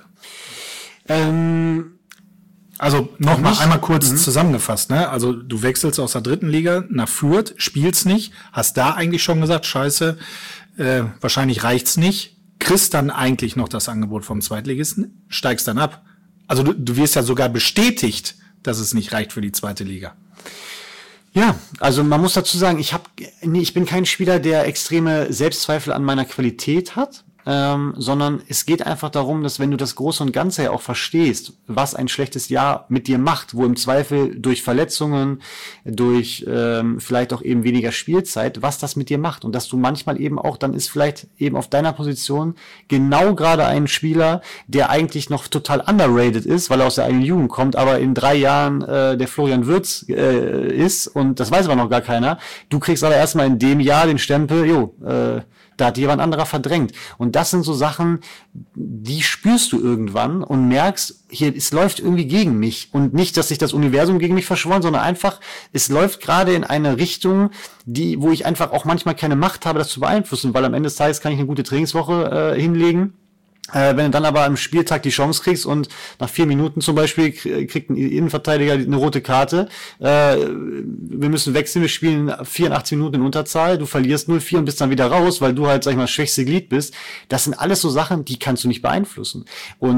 Also nochmal einmal kurz zusammengefasst, ne? Also du wechselst aus der dritten Liga nach Fürth, spielst nicht, hast da eigentlich schon gesagt, scheiße, wahrscheinlich reicht's nicht, kriegst dann eigentlich noch das Angebot vom Zweitligisten, steigst dann ab. Also du wirst ja sogar bestätigt, dass es nicht reicht für die zweite Liga. Ja, also man muss dazu sagen, ich bin kein Spieler, der extreme Selbstzweifel an meiner Qualität hat. Sondern es geht einfach darum, dass wenn du das Große und Ganze ja auch verstehst, was ein schlechtes Jahr mit dir macht, wo im Zweifel durch Verletzungen, durch vielleicht auch eben weniger Spielzeit, was das mit dir macht und dass du manchmal eben auch, dann ist vielleicht eben auf deiner Position genau gerade ein Spieler, der eigentlich noch total underrated ist, weil er aus der eigenen Jugend kommt, aber in 3 Jahren der Florian Wirtz ist und das weiß aber noch gar keiner. Du kriegst aber erstmal in dem Jahr den Stempel, da hat jemand anderer verdrängt. Und das sind so Sachen, die spürst du irgendwann und merkst, hier, es läuft irgendwie gegen mich. Und nicht, dass sich das Universum gegen mich verschworen, sondern einfach, es läuft gerade in eine Richtung, wo ich einfach auch manchmal keine Macht habe, das zu beeinflussen, weil am Ende des Tages kann ich eine gute Trainingswoche hinlegen. Wenn du dann aber am Spieltag die Chance kriegst und nach 4 Minuten zum Beispiel kriegt ein Innenverteidiger eine rote Karte, wir müssen wechseln, wir spielen 84 Minuten in Unterzahl, du verlierst 0-4 und bist dann wieder raus, weil du halt, sag ich mal, das schwächste Glied bist. Das sind alles so Sachen, die kannst du nicht beeinflussen. Und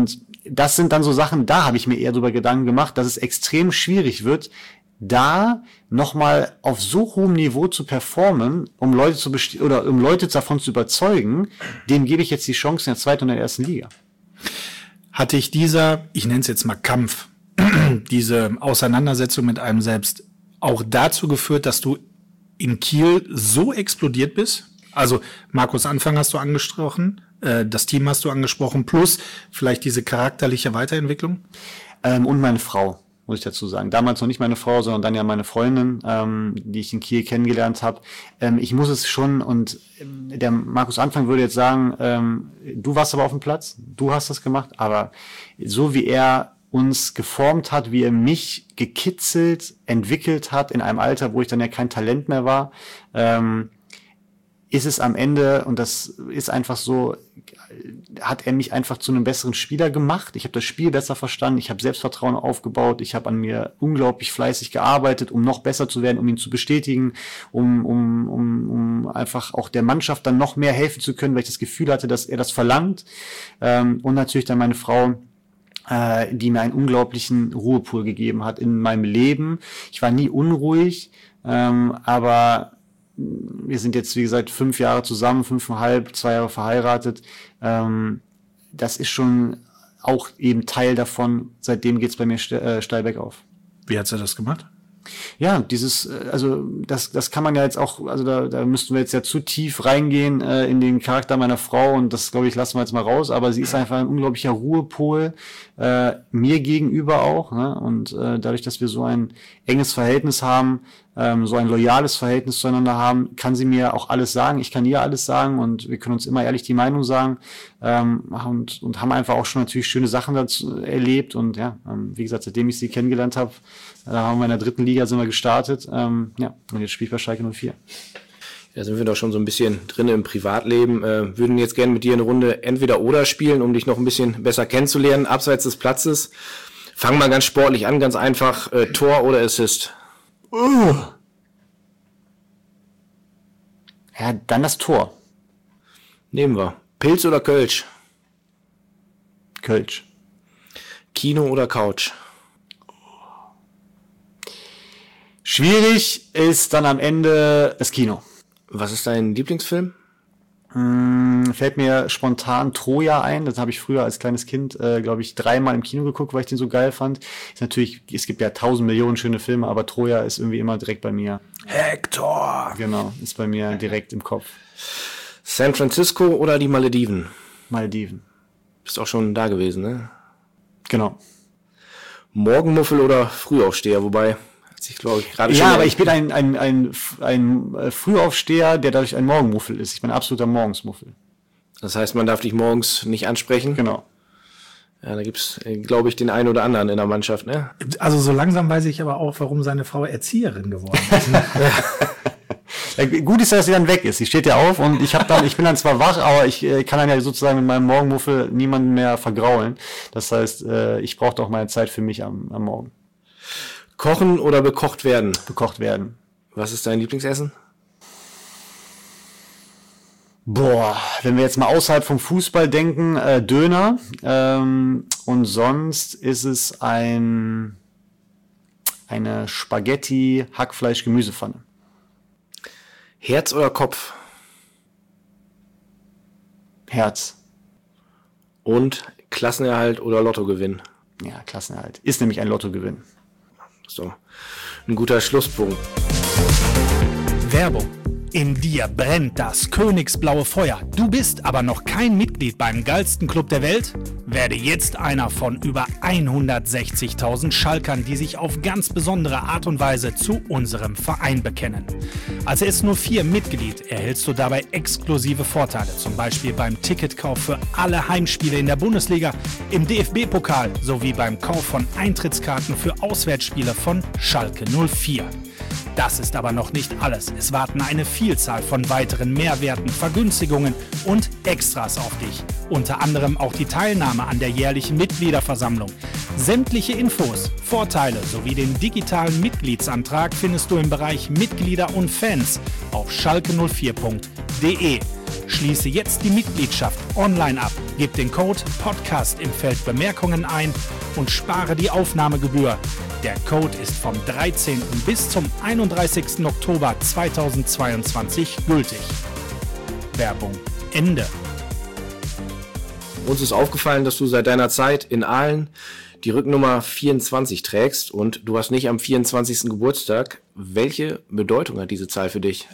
das sind dann so Sachen, da habe ich mir eher drüber Gedanken gemacht, dass es extrem schwierig wird, da nochmal auf so hohem Niveau zu performen, um Leute davon zu überzeugen, dem gebe ich jetzt die Chance in der zweiten und der ersten Liga. Hatte ich dieser, ich nenne es jetzt mal Kampf, diese Auseinandersetzung mit einem selbst auch dazu geführt, dass du in Kiel so explodiert bist? Also Markus Anfang hast du angesprochen, das Team hast du angesprochen, plus vielleicht diese charakterliche Weiterentwicklung? Und meine Frau, muss ich dazu sagen. Damals noch nicht meine Frau, sondern dann ja meine Freundin, die ich in Kiel kennengelernt habe. Ich muss es schon, und der Markus Anfang würde jetzt sagen, du warst aber auf dem Platz, du hast das gemacht, aber so wie er uns geformt hat, wie er mich gekitzelt, entwickelt hat in einem Alter, wo ich dann ja kein Talent mehr war, ist es am Ende, und das ist einfach so, hat er mich einfach zu einem besseren Spieler gemacht. Ich habe das Spiel besser verstanden, ich habe Selbstvertrauen aufgebaut, ich habe an mir unglaublich fleißig gearbeitet, um noch besser zu werden, um ihn zu bestätigen, um einfach auch der Mannschaft dann noch mehr helfen zu können, weil ich das Gefühl hatte, dass er das verlangt. Und natürlich dann meine Frau, die mir einen unglaublichen Ruhepol gegeben hat in meinem Leben. Ich war nie unruhig, aber wir sind jetzt, wie gesagt, 5 Jahre zusammen, 5,5, 2 Jahre verheiratet. Das ist schon auch eben Teil davon. Seitdem geht's bei mir steil bergauf. Wie hat sie das gemacht? Ja, das kann man ja jetzt auch, also da müssten wir jetzt ja zu tief reingehen in den Charakter meiner Frau, und das, glaube ich, lassen wir jetzt mal raus, aber sie ist einfach ein unglaublicher Ruhepol, mir gegenüber auch, ne? Und dadurch, dass wir so ein enges Verhältnis haben, so ein loyales Verhältnis zueinander haben, kann sie mir auch alles sagen, ich kann ihr alles sagen, und wir können uns immer ehrlich die Meinung sagen, und haben einfach auch schon natürlich schöne Sachen dazu erlebt, und ja, wie gesagt, seitdem ich sie kennengelernt habe, da haben wir in der 3. Liga sind wir gestartet, und jetzt spiele ich bei Schalke 04. Da sind wir doch schon so ein bisschen drin im Privatleben. Würden jetzt gerne mit dir eine Runde Entweder-Oder spielen, um dich noch ein bisschen besser kennenzulernen, abseits des Platzes. Fang mal ganz sportlich an, ganz einfach. Tor oder Assist? Ja, dann das Tor. Nehmen wir. Pilz oder Kölsch? Kölsch. Kino oder Couch? Schwierig ist dann am Ende das Kino. Was ist dein Lieblingsfilm? Fällt mir spontan Troja ein. Das habe ich früher als kleines Kind, glaube ich, 3-mal im Kino geguckt, weil ich den so geil fand. Ist natürlich, es gibt ja 1000 Millionen schöne Filme, aber Troja ist irgendwie immer direkt bei mir. Hector! Genau, ist bei mir direkt im Kopf. San Francisco oder die Malediven? Malediven. Bist auch schon da gewesen, ne? Genau. Morgenmuffel oder Frühaufsteher, wobei... Ich glaube, gerade ja, aber ich bin ein Frühaufsteher, der dadurch ein Morgenmuffel ist. Ich bin ein absoluter Morgensmuffel. Das heißt, man darf dich morgens nicht ansprechen? Genau. Ja, da gibt's, glaube ich, den einen oder anderen in der Mannschaft, ne? Also so langsam weiß ich aber auch, warum seine Frau Erzieherin geworden ist. Ja, gut ist, dass sie dann weg ist. Sie steht ja auf, und ich bin dann zwar wach, aber ich kann dann ja sozusagen mit meinem Morgenmuffel niemanden mehr vergraulen. Das heißt, ich brauche doch meine Zeit für mich am Morgen. Kochen oder bekocht werden? Bekocht werden. Was ist dein Lieblingsessen? Boah, wenn wir jetzt mal außerhalb vom Fußball denken, Döner. Und sonst ist es eine Spaghetti-Hackfleisch-Gemüsepfanne. Herz oder Kopf? Herz. Und Klassenerhalt oder Lottogewinn? Ja, Klassenerhalt. Ist nämlich ein Lottogewinn. So, ein guter Schlusspunkt. Werbung. In dir brennt das königsblaue Feuer. Du bist aber noch kein Mitglied beim geilsten Club der Welt? Werde jetzt einer von über 160.000 Schalkern, die sich auf ganz besondere Art und Weise zu unserem Verein bekennen. Als S04 Mitglied erhältst du dabei exklusive Vorteile, zum Beispiel beim Ticketkauf für alle Heimspiele in der Bundesliga, im DFB-Pokal sowie beim Kauf von Eintrittskarten für Auswärtsspiele von Schalke 04. Das ist aber noch nicht alles. Es warten eine Vielzahl von weiteren Mehrwerten, Vergünstigungen und Extras auf dich. Unter anderem auch die Teilnahme an der jährlichen Mitgliederversammlung. Sämtliche Infos, Vorteile sowie den digitalen Mitgliedsantrag findest du im Bereich Mitglieder und Fans auf schalke04.de. Schließe jetzt die Mitgliedschaft online ab, gib den Code PODCAST im Feld Bemerkungen ein und spare die Aufnahmegebühr. Der Code ist vom 13. bis zum 31. Oktober 2022 gültig. Werbung Ende. Uns ist aufgefallen, dass du seit deiner Zeit in Aalen die Rücknummer 24 trägst und du hast nicht am 24. Geburtstag. Welche Bedeutung hat diese Zahl für dich?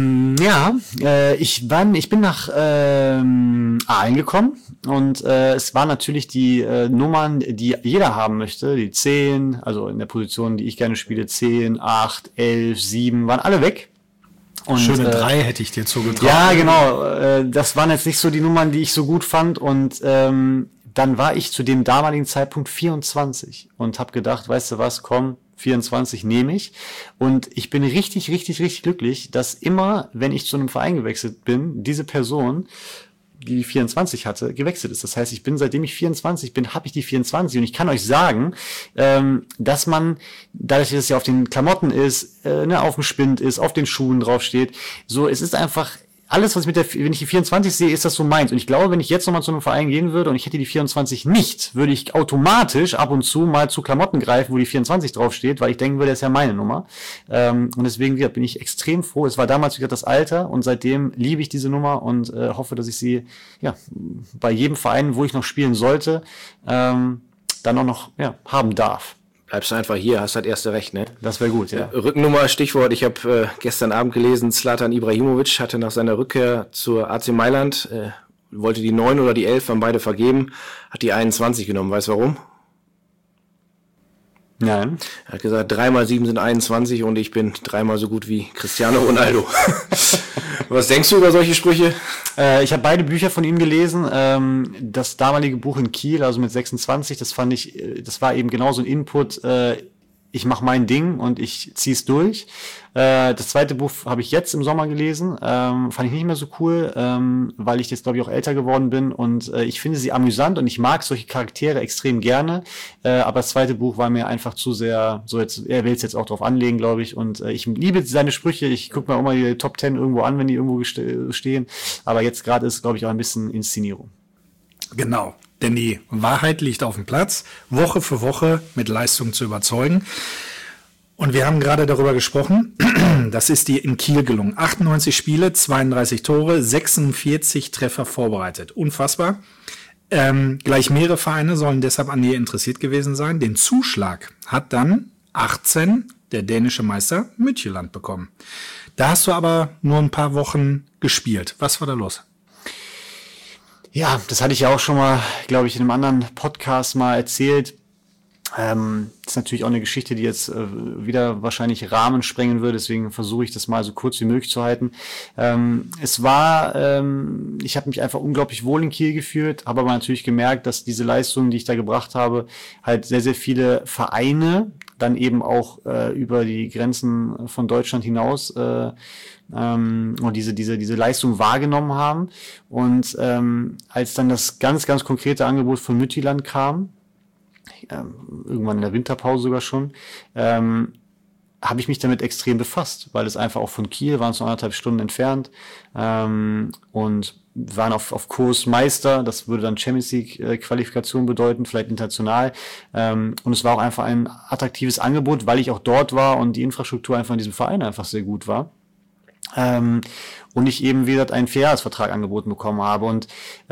Ich bin nach Aalen gekommen und es waren natürlich die Nummern, die jeder haben möchte, die 10, also in der Position, die ich gerne spiele, 10, 8, 11, 7, waren alle weg. Und, schöne 3 hätte ich dir zugetraut. Ja, genau. Das waren jetzt nicht so die Nummern, die ich so gut fand und dann war ich zu dem damaligen Zeitpunkt 24 und habe gedacht, weißt du was, komm, 24 nehme ich. Und ich bin richtig, richtig, richtig glücklich, dass immer, wenn ich zu einem Verein gewechselt bin, diese Person, die 24 hatte, gewechselt ist. Das heißt, ich bin, seitdem ich 24 bin, habe ich die 24 und ich kann euch sagen, dass man, dadurch, dass es ja auf den Klamotten ist, auf dem Spind ist, auf den Schuhen draufsteht, so, es ist einfach alles, was wenn ich die 24 sehe, ist das so meins. Und ich glaube, wenn ich jetzt nochmal zu einem Verein gehen würde und ich hätte die 24 nicht, würde ich automatisch ab und zu mal zu Klamotten greifen, wo die 24 draufsteht, weil ich denken würde, das ist ja meine Nummer. Und deswegen bin ich extrem froh. Es war damals wieder das Alter und seitdem liebe ich diese Nummer und hoffe, dass ich sie bei jedem Verein, wo ich noch spielen sollte, dann auch noch haben darf. Bleibst du einfach hier, hast halt erste Recht, ne? Das wäre gut, ja. Rückennummer, Stichwort, ich habe gestern Abend gelesen, Zlatan Ibrahimovic hatte nach seiner Rückkehr zur AC Mailand, wollte die 9 oder die 11, haben beide vergeben, hat die 21 genommen, weißt du warum? Nein. Er hat gesagt, 3 mal 7 sind 21 und ich bin 3-mal so gut wie Cristiano Ronaldo. Was denkst du über solche Sprüche? Ich habe beide Bücher von ihm gelesen. Das damalige Buch in Kiel, also mit 26, das war eben genauso ein Input. Ich mache mein Ding und ich ziehe es durch. Das zweite Buch habe ich jetzt im Sommer gelesen. Fand ich nicht mehr so cool, weil ich jetzt, glaube ich, auch älter geworden bin. Und ich finde sie amüsant und ich mag solche Charaktere extrem gerne. Aber das zweite Buch war mir einfach zu sehr, er will es jetzt auch drauf anlegen, glaube ich. Und ich liebe seine Sprüche. Ich gucke mir auch mal die Top 10 irgendwo an, wenn die irgendwo stehen. Aber jetzt gerade ist, glaube ich, auch ein bisschen Inszenierung. Genau. Denn die Wahrheit liegt auf dem Platz, Woche für Woche mit Leistung zu überzeugen. Und wir haben gerade darüber gesprochen, das ist dir in Kiel gelungen. 98 Spiele, 32 Tore, 46 Treffer vorbereitet. Unfassbar. Gleich mehrere Vereine sollen deshalb an dir interessiert gewesen sein. Den Zuschlag hat dann 18 der dänische Meister Midtjylland bekommen. Da hast du aber nur ein paar Wochen gespielt. Was war da los? Ja, das hatte ich ja auch schon mal, glaube ich, in einem anderen Podcast mal erzählt. Das ist natürlich auch eine Geschichte, die jetzt wieder wahrscheinlich Rahmen sprengen würde, deswegen versuche ich das mal so kurz wie möglich zu halten. Ich habe mich einfach unglaublich wohl in Kiel gefühlt, habe aber natürlich gemerkt, dass diese Leistungen, die ich da gebracht habe, halt sehr, sehr viele Vereine dann eben auch über die Grenzen von Deutschland hinaus und diese Leistung wahrgenommen haben. Und als dann das ganz, ganz konkrete Angebot von Midtjylland kam, irgendwann in der Winterpause sogar schon, habe ich mich damit extrem befasst, weil es einfach auch von Kiel waren es noch 1,5 Stunden entfernt und waren auf Kurs Meister, das würde dann Champions League Qualifikation bedeuten, vielleicht international, und es war auch einfach ein attraktives Angebot, weil ich auch dort war und die Infrastruktur einfach in diesem Verein einfach sehr gut war. Und ich eben, wie gesagt, einen 4-Jahres-Vertrag angeboten bekommen habe und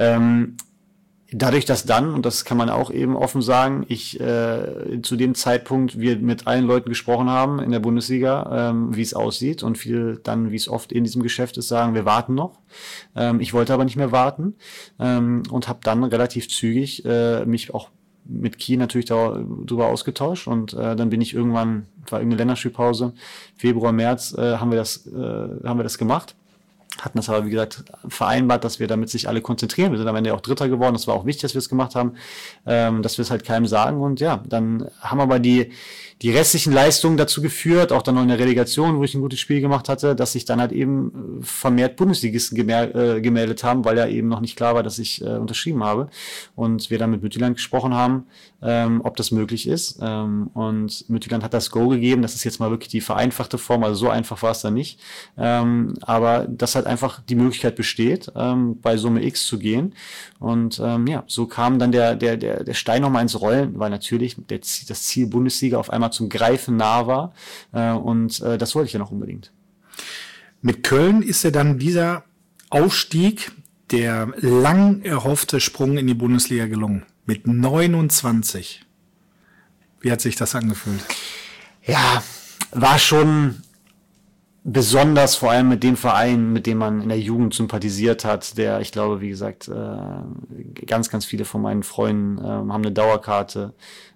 dadurch, dass dann, und das kann man auch eben offen sagen, ich zu dem Zeitpunkt wir mit allen Leuten gesprochen haben in der Bundesliga, wie es aussieht und viele dann, wie es oft in diesem Geschäft ist, sagen, wir warten noch. Ich wollte aber nicht mehr warten und habe dann relativ zügig mich auch mit Kiel natürlich darüber ausgetauscht und dann bin ich irgendwann, war irgendeine Länderspielpause, Februar, März haben wir das gemacht. Hatten das aber, wie gesagt, vereinbart, dass wir damit sich alle konzentrieren. Wir sind am Ende auch Dritter geworden. Das war auch wichtig, dass wir es gemacht haben, dass wir es halt keinem sagen. Und ja, dann haben aber die die restlichen Leistungen dazu geführt, auch dann noch in der Relegation, wo ich ein gutes Spiel gemacht hatte, dass sich dann halt eben vermehrt Bundesligisten gemeldet haben, weil ja eben noch nicht klar war, dass ich unterschrieben habe. Und wir dann mit Midtjylland gesprochen haben, ob das möglich ist. Und Midtjylland hat das Go gegeben. Das ist jetzt mal wirklich die vereinfachte Form, also so einfach war es dann nicht. Aber dass halt einfach die Möglichkeit besteht, bei Summe X zu gehen. Und ja, so kam dann der Stein nochmal ins Rollen, weil natürlich das Ziel Bundesliga auf einmal zum Greifen nah war. Und das wollte ich ja noch unbedingt. Mit Köln ist ja dann dieser Aufstieg, der lang erhoffte Sprung in die Bundesliga gelungen. Mit 29. Wie hat sich das angefühlt? Ja, war schon besonders, vor allem mit dem Verein, mit dem man in der Jugend sympathisiert hat, der, ich glaube, wie gesagt, ganz, ganz viele von meinen Freunden haben eine Dauerkarte.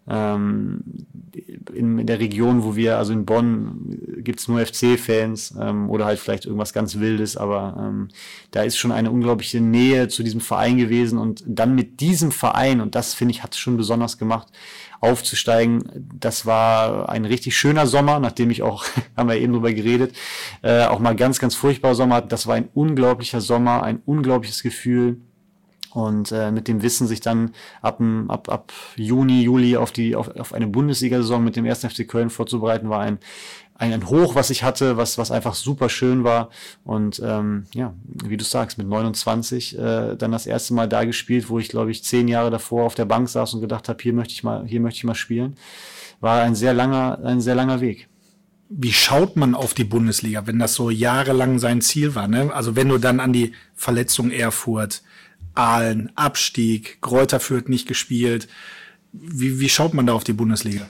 In der Region, wo wir, also in Bonn, gibt's nur FC-Fans oder halt vielleicht irgendwas ganz Wildes, aber da ist schon eine unglaubliche Nähe zu diesem Verein gewesen und dann mit diesem Verein, und das finde ich, hat es schon besonders gemacht, aufzusteigen, das war ein richtig schöner Sommer, nachdem ich auch, haben wir eben drüber geredet, auch mal ganz, ganz furchtbarer Sommer hatte. Das war ein unglaublicher Sommer, ein unglaubliches Gefühl. Und mit dem Wissen, sich dann ab Juni, Juli auf eine Bundesliga-Saison mit dem 1. FC Köln vorzubereiten, war ein Hoch, was ich hatte, was einfach super schön war. Und ja, wie du sagst, mit 29 dann das erste Mal da gespielt, wo ich, glaube ich, 10 Jahre davor auf der Bank saß und gedacht habe, hier möchte ich mal spielen. War ein sehr langer Weg. Wie schaut man auf die Bundesliga, wenn das so jahrelang sein Ziel war, ne? Also wenn du dann an die Verletzung Erfurt, Aalen, Abstieg, Greuther Fürth nicht gespielt. Wie schaut man da auf die Bundesliga?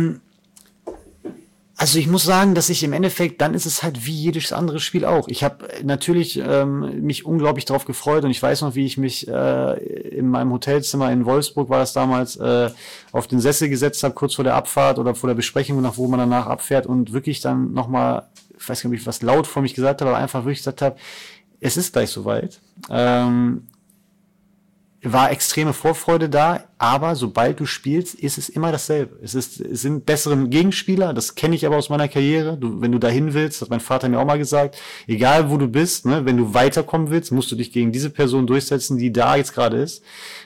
Also ich muss sagen, dass ich im Endeffekt, dann ist es halt wie jedes andere Spiel auch. Ich habe natürlich mich unglaublich darauf gefreut und ich weiß noch, wie ich mich in meinem Hotelzimmer in Wolfsburg, war das damals, auf den Sessel gesetzt habe, kurz vor der Abfahrt oder vor der Besprechung, nach wo man danach abfährt und wirklich dann nochmal, ich weiß gar nicht, ob ich was laut vor mich gesagt habe, aber einfach wirklich gesagt habe, es ist gleich soweit. War extreme Vorfreude da, aber sobald du spielst, ist es immer dasselbe. Es sind bessere Gegenspieler, das kenne ich aber aus meiner Karriere. Wenn du dahin willst, hat mein Vater mir auch mal gesagt, egal wo du bist, ne, wenn du weiterkommen willst, musst du dich gegen diese Person durchsetzen, die da jetzt gerade ist.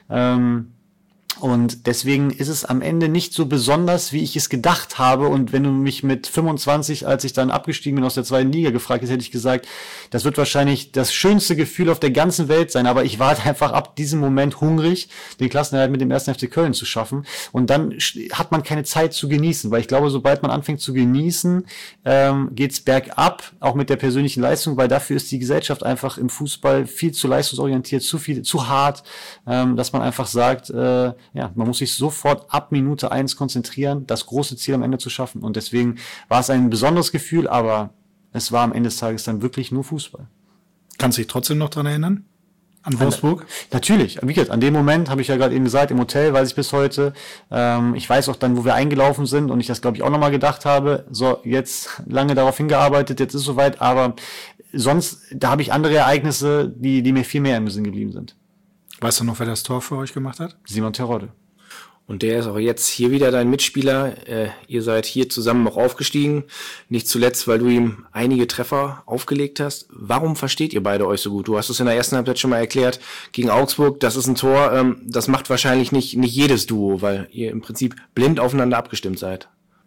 Und deswegen ist es am Ende nicht so besonders, wie ich es gedacht habe. Und wenn du mich mit 25, als ich dann abgestiegen bin aus der 2. Liga, gefragt hättest, hätte ich gesagt, das wird wahrscheinlich das schönste Gefühl auf der ganzen Welt sein. Aber ich war halt einfach ab diesem Moment hungrig, den Klassenerhalt mit dem 1. FC Köln zu schaffen. Und dann hat man keine Zeit zu genießen. Weil ich glaube, sobald man anfängt zu genießen, geht's bergab, auch mit der persönlichen Leistung. Weil dafür ist die Gesellschaft einfach im Fußball viel zu leistungsorientiert, zu hart, dass man einfach sagt, ja, man muss sich sofort ab Minute 1 konzentrieren, das große Ziel am Ende zu schaffen. Und deswegen war es ein besonderes Gefühl, aber es war am Ende des Tages dann wirklich nur Fußball. Kannst du dich trotzdem noch dran erinnern? An Wolfsburg? Natürlich. Wie gesagt, an dem Moment, habe ich ja gerade eben gesagt, im Hotel weiß ich bis heute. Ich weiß auch dann, wo wir eingelaufen sind und ich das, glaube ich, auch nochmal gedacht habe. So, jetzt lange darauf hingearbeitet, jetzt ist es soweit. Aber sonst, da habe ich andere Ereignisse, die mir viel mehr im Sinn geblieben sind. Weißt du noch, wer das Tor für euch gemacht hat? Simon Terodde. Und der ist auch jetzt hier wieder dein Mitspieler. Ihr seid hier zusammen auch aufgestiegen. Nicht zuletzt, weil du ihm einige Treffer aufgelegt hast. Warum versteht ihr beide euch so gut? Du hast es in der ersten Halbzeit schon mal erklärt. Gegen Augsburg, das ist ein Tor, das macht wahrscheinlich nicht jedes Duo, weil ihr im Prinzip blind aufeinander abgestimmt seid.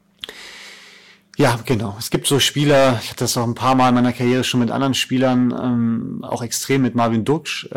Ja, genau. Es gibt so Spieler, ich hatte das auch ein paar Mal in meiner Karriere schon mit anderen Spielern, auch extrem mit Marvin Duksch,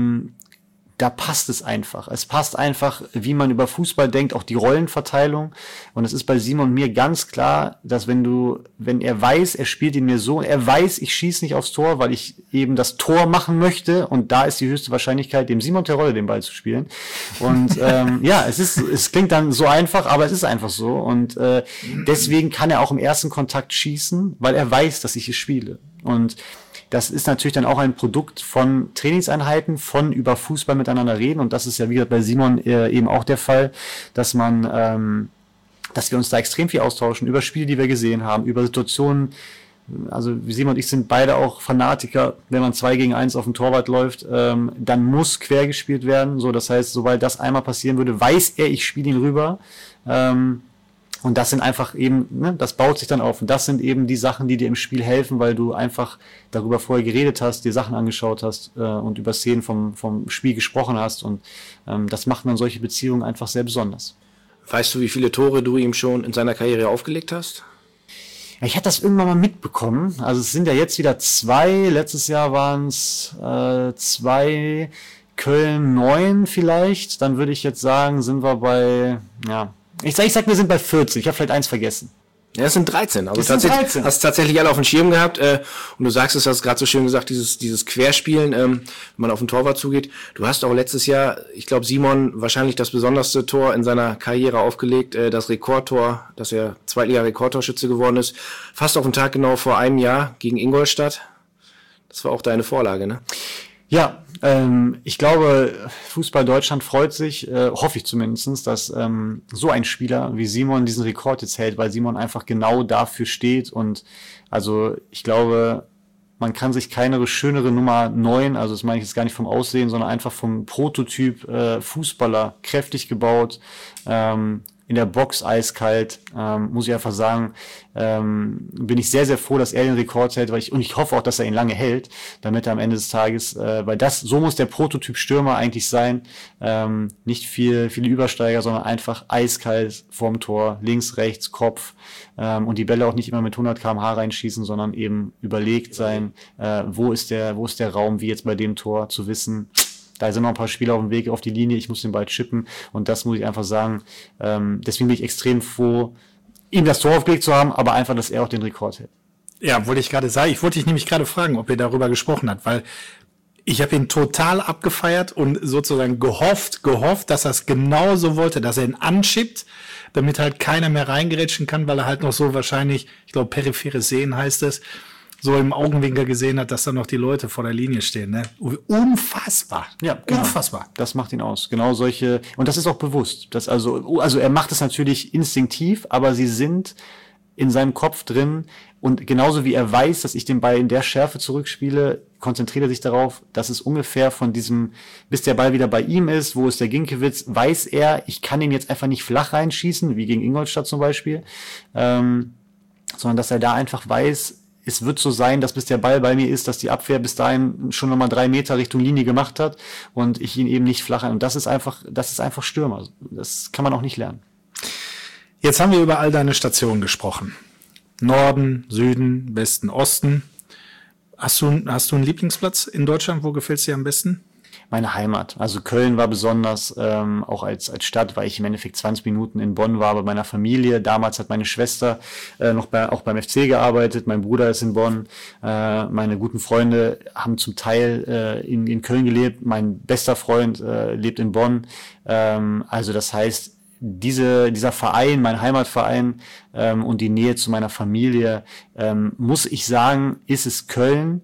da passt es einfach. Es passt einfach, wie man über Fußball denkt, auch die Rollenverteilung. Und es ist bei Simon und mir ganz klar, dass wenn er weiß, er spielt ihn mir so, er weiß, ich schieße nicht aufs Tor, weil ich eben das Tor machen möchte. Und da ist die höchste Wahrscheinlichkeit, dem Simon Terodde den Ball zu spielen. Und ja, es klingt dann so einfach, aber es ist einfach so. Und deswegen kann er auch im ersten Kontakt schießen, weil er weiß, dass ich es spiele. Und das ist natürlich dann auch ein Produkt von Trainingseinheiten, von über Fußball miteinander reden. Und das ist ja, wie gesagt, bei Simon eben auch der Fall, dass dass wir uns da extrem viel austauschen über Spiele, die wir gesehen haben, über Situationen. Also Simon und ich sind beide auch Fanatiker. Wenn man 2 gegen 1 auf dem Torwart läuft, dann muss quer gespielt werden. So, das heißt, sobald das einmal passieren würde, weiß er, ich spiele ihn rüber. Und das sind einfach eben, ne, das baut sich dann auf. Und das sind eben die Sachen, die dir im Spiel helfen, weil du einfach darüber vorher geredet hast, dir Sachen angeschaut hast und über Szenen vom Spiel gesprochen hast. Und das macht dann solche Beziehungen einfach sehr besonders. Weißt du, wie viele Tore du ihm schon in seiner Karriere aufgelegt hast? Ich hatte das irgendwann mal mitbekommen. Also es sind ja jetzt wieder 2. Letztes Jahr waren es 2, Köln 9 vielleicht. Dann würde ich jetzt sagen, sind wir bei, ja, ich sag, wir sind bei 40. Ich habe vielleicht eins vergessen. Ja, es sind 13. Also das sind 13. Hast tatsächlich alle auf dem Schirm gehabt. Und du sagst es, hast gerade so schön gesagt, dieses Querspielen, wenn man auf den Torwart zugeht. Du hast auch letztes Jahr, ich glaube, Simon wahrscheinlich das besonderste Tor in seiner Karriere aufgelegt, das Rekordtor, dass er Zweitliga-Rekordtorschütze geworden ist. Fast auf den Tag genau vor einem Jahr gegen Ingolstadt. Das war auch deine Vorlage, ne? Ja, ich glaube, Fußball Deutschland freut sich, hoffe ich zumindest, dass so ein Spieler wie Simon diesen Rekord jetzt hält, weil Simon einfach genau dafür steht. Und also ich glaube, man kann sich keine schönere Nummer 9, also das meine ich jetzt gar nicht vom Aussehen, sondern einfach vom Prototyp Fußballer, kräftig gebaut, in der Box eiskalt, muss ich einfach sagen, bin ich sehr, sehr froh, dass er den Rekord hält, und ich hoffe auch, dass er ihn lange hält, damit er am Ende des Tages, weil so muss der Prototyp Stürmer eigentlich sein, nicht viele Übersteiger, sondern einfach eiskalt vorm Tor, links, rechts, Kopf, und die Bälle auch nicht immer mit 100 km/h reinschießen, sondern eben überlegt sein, wo ist der Raum, wie jetzt bei dem Tor, zu wissen, da sind noch ein paar Spieler auf dem Weg auf die Linie, ich muss den Ball chippen, und das muss ich einfach sagen. Deswegen bin ich extrem froh, ihm das Tor aufgelegt zu haben, aber einfach, dass er auch den Rekord hält. Ja, wollte ich gerade sagen. Ich wollte dich nämlich gerade fragen, ob er darüber gesprochen hat, weil ich habe ihn total abgefeiert und sozusagen gehofft, dass er es genauso wollte, dass er ihn anschippt, damit halt keiner mehr reingerätschen kann, weil er halt noch so wahrscheinlich, ich glaube, peripheres Sehen heißt es, so im Augenwinkel gesehen hat, dass da noch die Leute vor der Linie stehen. Ne? Unfassbar. Ja, genau. Unfassbar. Das macht ihn aus. Genau solche, und das ist auch bewusst. Also er macht es natürlich instinktiv, aber sie sind in seinem Kopf drin, und genauso wie er weiß, dass ich den Ball in der Schärfe zurückspiele, konzentriert er sich darauf, dass es ungefähr von diesem, bis der Ball wieder bei ihm ist, wo ist der Ginkiewicz, weiß er, ich kann ihn jetzt einfach nicht flach reinschießen, wie gegen Ingolstadt zum Beispiel, sondern dass er da einfach weiß, es wird so sein, dass bis der Ball bei mir ist, dass die Abwehr bis dahin schon nochmal 3 Meter Richtung Linie gemacht hat und ich ihn eben nicht flach ein. Und das ist einfach Stürmer. Das kann man auch nicht lernen. Jetzt haben wir über all deine Stationen gesprochen. Norden, Süden, Westen, Osten. Hast du einen Lieblingsplatz in Deutschland? Wo gefällt es dir am besten? Meine Heimat. Also Köln war besonders, auch als Stadt, weil ich im Endeffekt 20 Minuten in Bonn war bei meiner Familie. Damals hat meine Schwester auch beim FC gearbeitet, mein Bruder ist in Bonn, meine guten Freunde haben zum Teil in Köln gelebt, mein bester Freund lebt in Bonn. Also das heißt, dieser Verein, mein Heimatverein und die Nähe zu meiner Familie, muss ich sagen, ist es Köln,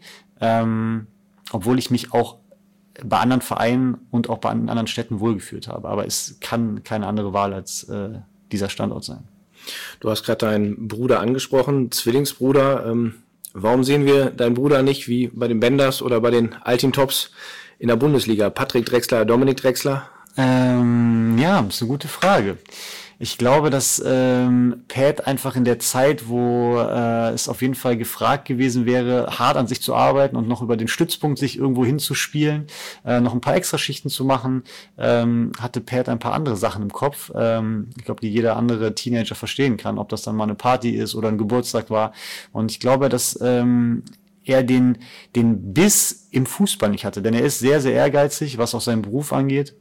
obwohl ich mich auch bei anderen Vereinen und auch bei anderen Städten wohlgefühlt habe. Aber es kann keine andere Wahl als dieser Standort sein. Du hast gerade deinen Bruder angesprochen, Zwillingsbruder. Warum sehen wir deinen Bruder nicht wie bei den Benders oder bei den Alteam-Tops in der Bundesliga? Patrick Drexler, Dominik Drexler? Ja, das ist eine gute Frage. Ich glaube, dass Pat einfach in der Zeit, wo es auf jeden Fall gefragt gewesen wäre, hart an sich zu arbeiten und noch über den Stützpunkt sich irgendwo hinzuspielen, noch ein paar Extraschichten zu machen, hatte Pat ein paar andere Sachen im Kopf. Ich glaube, die jeder andere Teenager verstehen kann, ob das dann mal eine Party ist oder ein Geburtstag war. Und ich glaube, dass er den Biss im Fußball nicht hatte, denn er ist sehr, sehr ehrgeizig, was auch seinen Beruf angeht.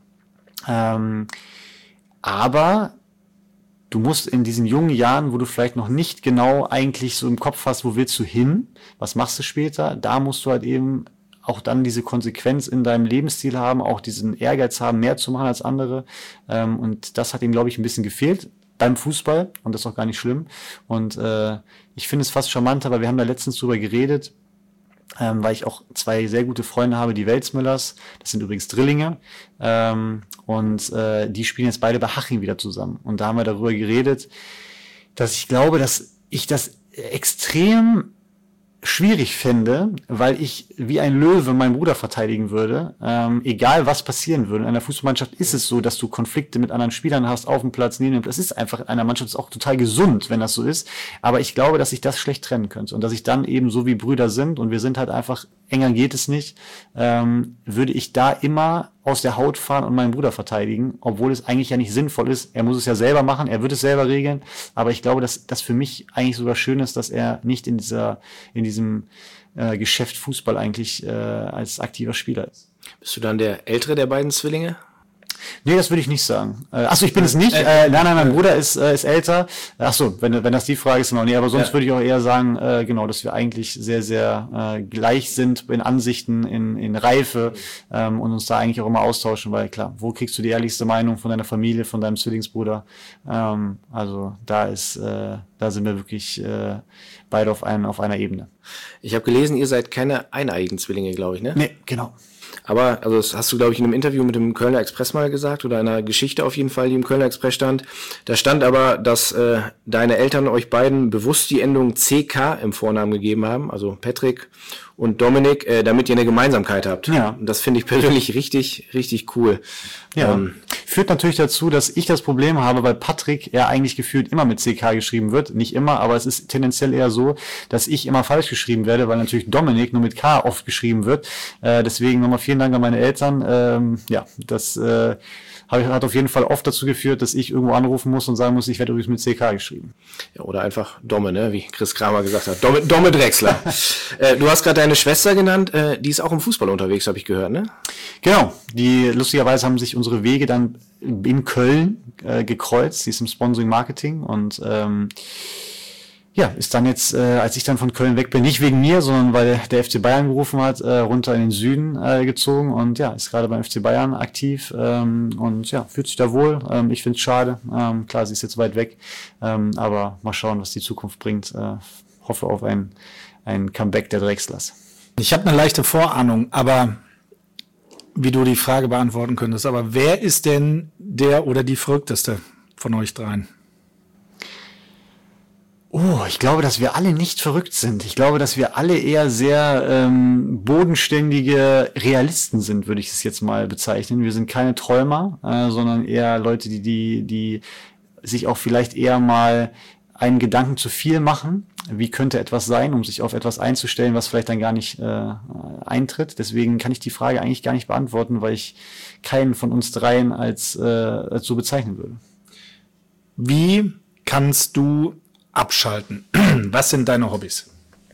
Aber du musst in diesen jungen Jahren, wo du vielleicht noch nicht genau eigentlich so im Kopf hast, wo willst du hin, was machst du später, da musst du halt eben auch dann diese Konsequenz in deinem Lebensstil haben, auch diesen Ehrgeiz haben, mehr zu machen als andere. Und das hat ihm, glaube ich, ein bisschen gefehlt beim Fußball, und das ist auch gar nicht schlimm. Und ich finde es fast charmanter, weil wir haben da letztens drüber geredet, weil ich auch 2 sehr gute Freunde habe, die Welzmüllers, das sind übrigens Drillinge, und die spielen jetzt beide bei Haching wieder zusammen. Und da haben wir darüber geredet, dass ich glaube, dass ich das extrem schwierig fände, weil ich wie ein Löwe meinen Bruder verteidigen würde, egal was passieren würde. In einer Fußballmannschaft ist es so, dass du Konflikte mit anderen Spielern hast, auf dem Platz, neben dem Platz. Das ist einfach in einer Mannschaft auch total gesund, wenn das so ist. Aber ich glaube, dass ich das schlecht trennen könnte und dass ich dann eben so wie Brüder sind und wir sind halt einfach, enger geht es nicht, würde ich da immer aus der Haut fahren und meinen Bruder verteidigen, obwohl es eigentlich ja nicht sinnvoll ist. Er muss es ja selber machen, er wird es selber regeln, aber ich glaube, dass das für mich eigentlich sogar schön ist, dass er nicht in diesem Geschäft Fußball eigentlich als aktiver Spieler ist. Bist du dann der ältere der beiden Zwillinge? Nee, das würde ich nicht sagen. Achso, ich bin es nicht. Nein, mein Bruder ist älter. Achso, wenn das die Frage ist, genau. Nee, aber sonst würde ich auch eher sagen, genau, dass wir eigentlich sehr, sehr gleich sind in Ansichten, in Reife und uns da eigentlich auch immer austauschen, weil klar, wo kriegst du die ehrlichste Meinung von deiner Familie, von deinem Zwillingsbruder? Also da sind wir wirklich beide auf einer Ebene. Ich habe gelesen, ihr seid keine eineiigen Zwillinge, glaube ich, ne? Nee, genau. Aber, also das hast du, glaube ich, in einem Interview mit dem Kölner Express mal gesagt, oder einer Geschichte auf jeden Fall, die im Kölner Express stand. Da stand aber, dass deine Eltern euch beiden bewusst die Endung CK im Vornamen gegeben haben, also Patrick und Dominik, damit ihr eine Gemeinsamkeit habt. Ja. Und das finde ich persönlich richtig, richtig cool. Ja. Führt natürlich dazu, dass ich das Problem habe, weil Patrick ja eigentlich gefühlt immer mit CK geschrieben wird. Nicht immer, aber es ist tendenziell eher so, dass ich immer falsch geschrieben werde, weil natürlich Dominik nur mit K oft geschrieben wird. Deswegen nochmal vielen Dank an meine Eltern. Das hat auf jeden Fall oft dazu geführt, dass ich irgendwo anrufen muss und sagen muss, ich werde übrigens mit CK geschrieben. Ja, oder einfach Domme, ne? Wie Chris Kramer gesagt hat. Domme Drechsler. Du hast gerade deine Schwester genannt, die ist auch im Fußball unterwegs, habe ich gehört, ne? Genau. Lustigerweise haben sich unsere Wege dann in Köln gekreuzt. Sie ist im Sponsoring Marketing und ist dann jetzt, als ich dann von Köln weg bin, nicht wegen mir, sondern weil der FC Bayern gerufen hat, runter in den Süden gezogen und ist gerade beim FC Bayern aktiv und fühlt sich da wohl. Ich finde es schade. Klar, sie ist jetzt weit weg, aber mal schauen, was die Zukunft bringt. Hoffe auf ein Comeback der Drechslers. Ich habe eine leichte Vorahnung, aber wie du die Frage beantworten könntest. Aber wer ist denn der oder die Verrückteste von euch dreien? Ich glaube, dass wir alle nicht verrückt sind. Ich glaube, dass wir alle eher sehr bodenständige Realisten sind, würde ich es jetzt mal bezeichnen. Wir sind keine Träumer, sondern eher Leute, die sich auch vielleicht eher mal einen Gedanken zu viel machen. Wie könnte etwas sein, um sich auf etwas einzustellen, was vielleicht dann gar nicht eintritt. Deswegen kann ich die Frage eigentlich gar nicht beantworten, weil ich keinen von uns dreien als so bezeichnen würde. Wie kannst du abschalten? Was sind deine Hobbys?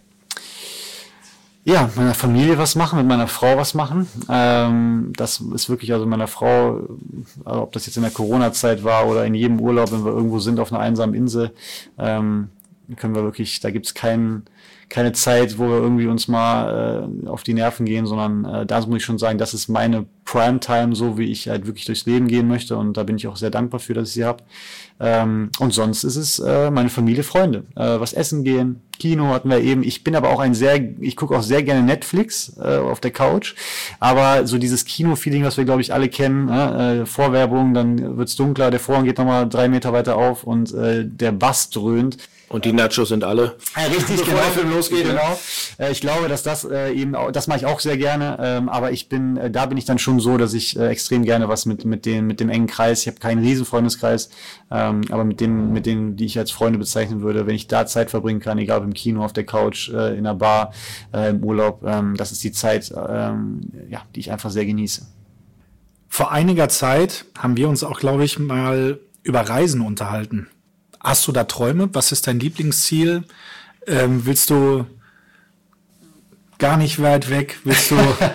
Ja, mit meiner Familie was machen, mit meiner Frau was machen. Das ist wirklich, also meiner Frau, ob das jetzt in der Corona-Zeit war oder in jedem Urlaub, wenn wir irgendwo sind auf einer einsamen Insel, können wir wirklich, da gibt's keine Zeit, wo wir irgendwie uns mal auf die Nerven gehen, sondern da muss ich schon sagen, das ist meine Primetime, so wie ich halt wirklich durchs Leben gehen möchte und da bin ich auch sehr dankbar für, dass ich sie habe. Und sonst ist es meine Familie, Freunde. Was essen gehen, Kino hatten wir eben. Ich bin aber auch ich gucke auch sehr gerne Netflix auf der Couch, aber so dieses Kino-Feeling, was wir, glaube ich, alle kennen, Vorwerbung, dann wird's dunkler, der Vorhang geht nochmal 3 Meter weiter auf und der Bass dröhnt. Und die Nachos sind alle. Ja, richtig, bevor der Film losgeht. Genau. Ich glaube, dass das eben auch, das mache ich auch sehr gerne. Aber da bin ich dann schon so, dass ich extrem gerne was mit dem engen Kreis. Ich habe keinen riesen Freundeskreis, aber mit denen, die ich als Freunde bezeichnen würde, wenn ich da Zeit verbringen kann, egal ob im Kino, auf der Couch, in der Bar, im Urlaub, das ist die Zeit, die ich einfach sehr genieße. Vor einiger Zeit haben wir uns auch, glaube ich, mal über Reisen unterhalten. Hast du da Träume? Was ist dein Lieblingsziel? Willst du gar nicht weit weg? Willst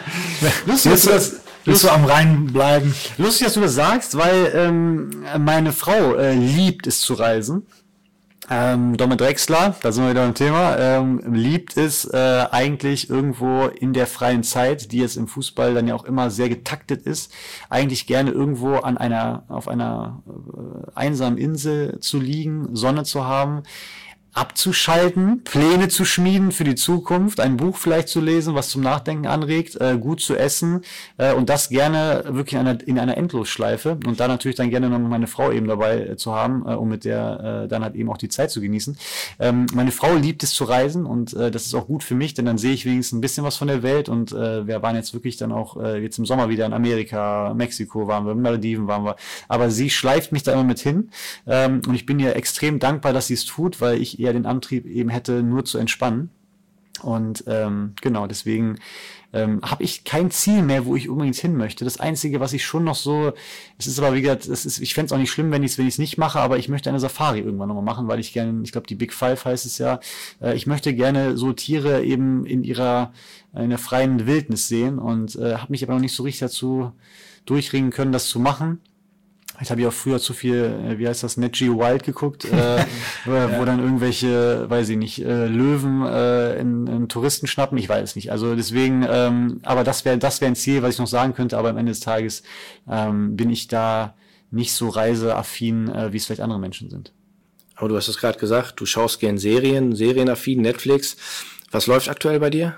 du am Rhein bleiben? Lustig, dass du das sagst, weil meine Frau liebt es zu reisen. Domme Drechsler, da sind wir wieder beim Thema, liebt es eigentlich irgendwo in der freien Zeit, die jetzt im Fußball dann ja auch immer sehr getaktet ist, eigentlich gerne irgendwo auf einer einsamen Insel zu liegen, Sonne zu haben. abzuschalten, Pläne zu schmieden für die Zukunft, ein Buch vielleicht zu lesen, was zum Nachdenken anregt, gut zu essen und das gerne wirklich in einer Endlosschleife und da natürlich dann gerne noch meine Frau eben dabei zu haben, um mit der dann halt eben auch die Zeit zu genießen. Meine Frau liebt es zu reisen und das ist auch gut für mich, denn dann sehe ich wenigstens ein bisschen was von der Welt und wir waren jetzt wirklich dann auch jetzt im Sommer wieder in Amerika, Mexiko waren wir, Malediven waren wir, aber sie schleift mich da immer mit hin und ich bin ihr extrem dankbar, dass sie es tut, weil ich eher den Antrieb eben hätte, nur zu entspannen. Und genau, deswegen habe ich kein Ziel mehr, wo ich unbedingt hin möchte. Das Einzige, was ich schon noch so, es ist aber wie gesagt, ich fände es auch nicht schlimm, wenn ich es nicht mache, aber ich möchte eine Safari irgendwann nochmal machen, weil ich gerne, ich glaube die Big Five heißt es ja, ich möchte gerne so Tiere eben in der freien Wildnis sehen und habe mich aber noch nicht so richtig dazu durchringen können, das zu machen. Ich habe ja auch früher zu viel, wie heißt das, Nat Geo Wild geguckt, wo dann irgendwelche, weiß ich nicht, Löwen in Touristen schnappen, ich weiß es nicht. Also deswegen, aber das wäre ein Ziel, was ich noch sagen könnte, aber am Ende des Tages bin ich da nicht so reiseaffin, wie es vielleicht andere Menschen sind. Aber du hast es gerade gesagt, du schaust gern serienaffin, Netflix. Was läuft aktuell bei dir?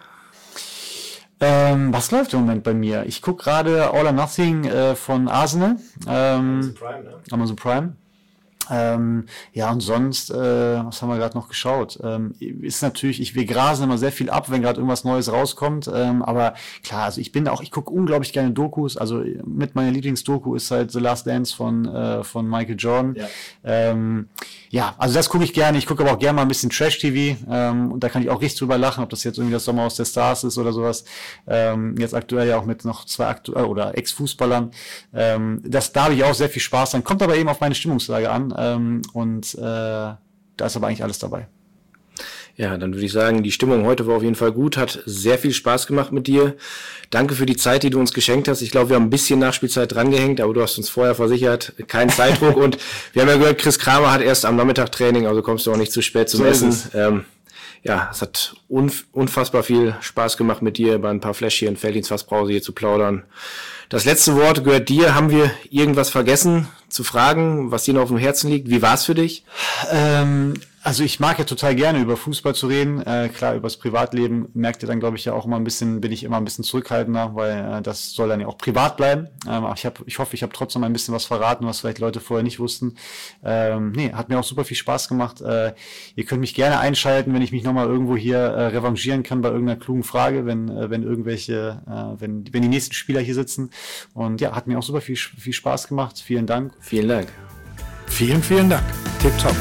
Was läuft im Moment bei mir? Ich gucke gerade All or Nothing von Arsenal. Amazon Prime. Ja, und sonst, was haben wir gerade noch geschaut? Ist natürlich, wir grasen immer sehr viel ab, wenn gerade irgendwas Neues rauskommt. Aber klar, also ich gucke unglaublich gerne Dokus. Also mit meiner Lieblingsdoku ist halt The Last Dance von Michael Jordan. Ja, also das gucke ich gerne. Ich gucke aber auch gerne mal ein bisschen Trash-TV. Und da kann ich auch richtig drüber lachen, ob das jetzt irgendwie das Sommerhaus der Stars ist oder sowas. Jetzt aktuell ja auch mit noch 2 oder Ex-Fußballern. Da habe ich auch sehr viel Spaß dran. Kommt aber eben auf meine Stimmungslage an. Da ist aber eigentlich alles dabei. Ja, dann würde ich sagen, die Stimmung heute war auf jeden Fall gut, hat sehr viel Spaß gemacht mit dir. Danke für die Zeit, die du uns geschenkt hast. Ich glaube, wir haben ein bisschen Nachspielzeit drangehängt, aber du hast uns vorher versichert, kein Zeitdruck. Und wir haben ja gehört, Chris Kramer hat erst am Nachmittag Training, also kommst du auch nicht zu spät zum Essen. Ja, es hat unfassbar viel Spaß gemacht mit dir, bei ein paar Fläschchen Felddienstfassbrause hier zu plaudern. Das letzte Wort gehört dir. Haben wir irgendwas vergessen zu fragen, was dir noch auf dem Herzen liegt? Wie war's für dich? Also ich mag ja total gerne über Fußball zu reden. Klar, über das Privatleben merkt ihr dann, glaube ich, ja auch immer bin ich immer ein bisschen zurückhaltender, weil das soll dann ja auch privat bleiben. Ich hoffe, ich habe trotzdem ein bisschen was verraten, was vielleicht Leute vorher nicht wussten. Hat mir auch super viel Spaß gemacht. Ihr könnt mich gerne einschalten, wenn ich mich nochmal irgendwo hier revanchieren kann bei irgendeiner klugen Frage, wenn die nächsten Spieler hier sitzen. Und ja, hat mir auch super viel Spaß gemacht. Vielen Dank. Vielen Dank. Vielen Dank. Tipptopp.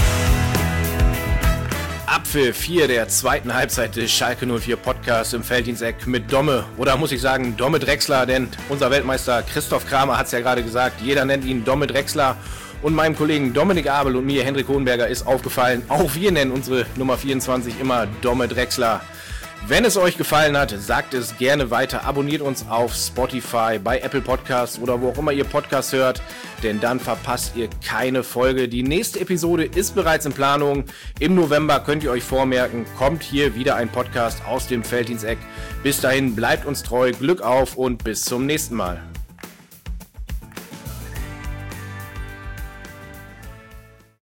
Abpfiff 4 der zweiten Halbzeit des Schalke 04 Podcasts im Felddiensteck mit Domme, oder muss ich sagen Domme Drechsler, denn unser Weltmeister Christoph Kramer hat es ja gerade gesagt, jeder nennt ihn Domme Drechsler und meinem Kollegen Dominik Abel und mir, Hendrik Hohenberger, ist aufgefallen, auch wir nennen unsere Nummer 24 immer Domme Drechsler. Wenn es euch gefallen hat, sagt es gerne weiter. Abonniert uns auf Spotify, bei Apple Podcasts oder wo auch immer ihr Podcasts hört, denn dann verpasst ihr keine Folge. Die nächste Episode ist bereits in Planung. Im November könnt ihr euch vormerken, kommt hier wieder ein Podcast aus dem Felddiensteck. Bis dahin bleibt uns treu, Glück auf und bis zum nächsten Mal.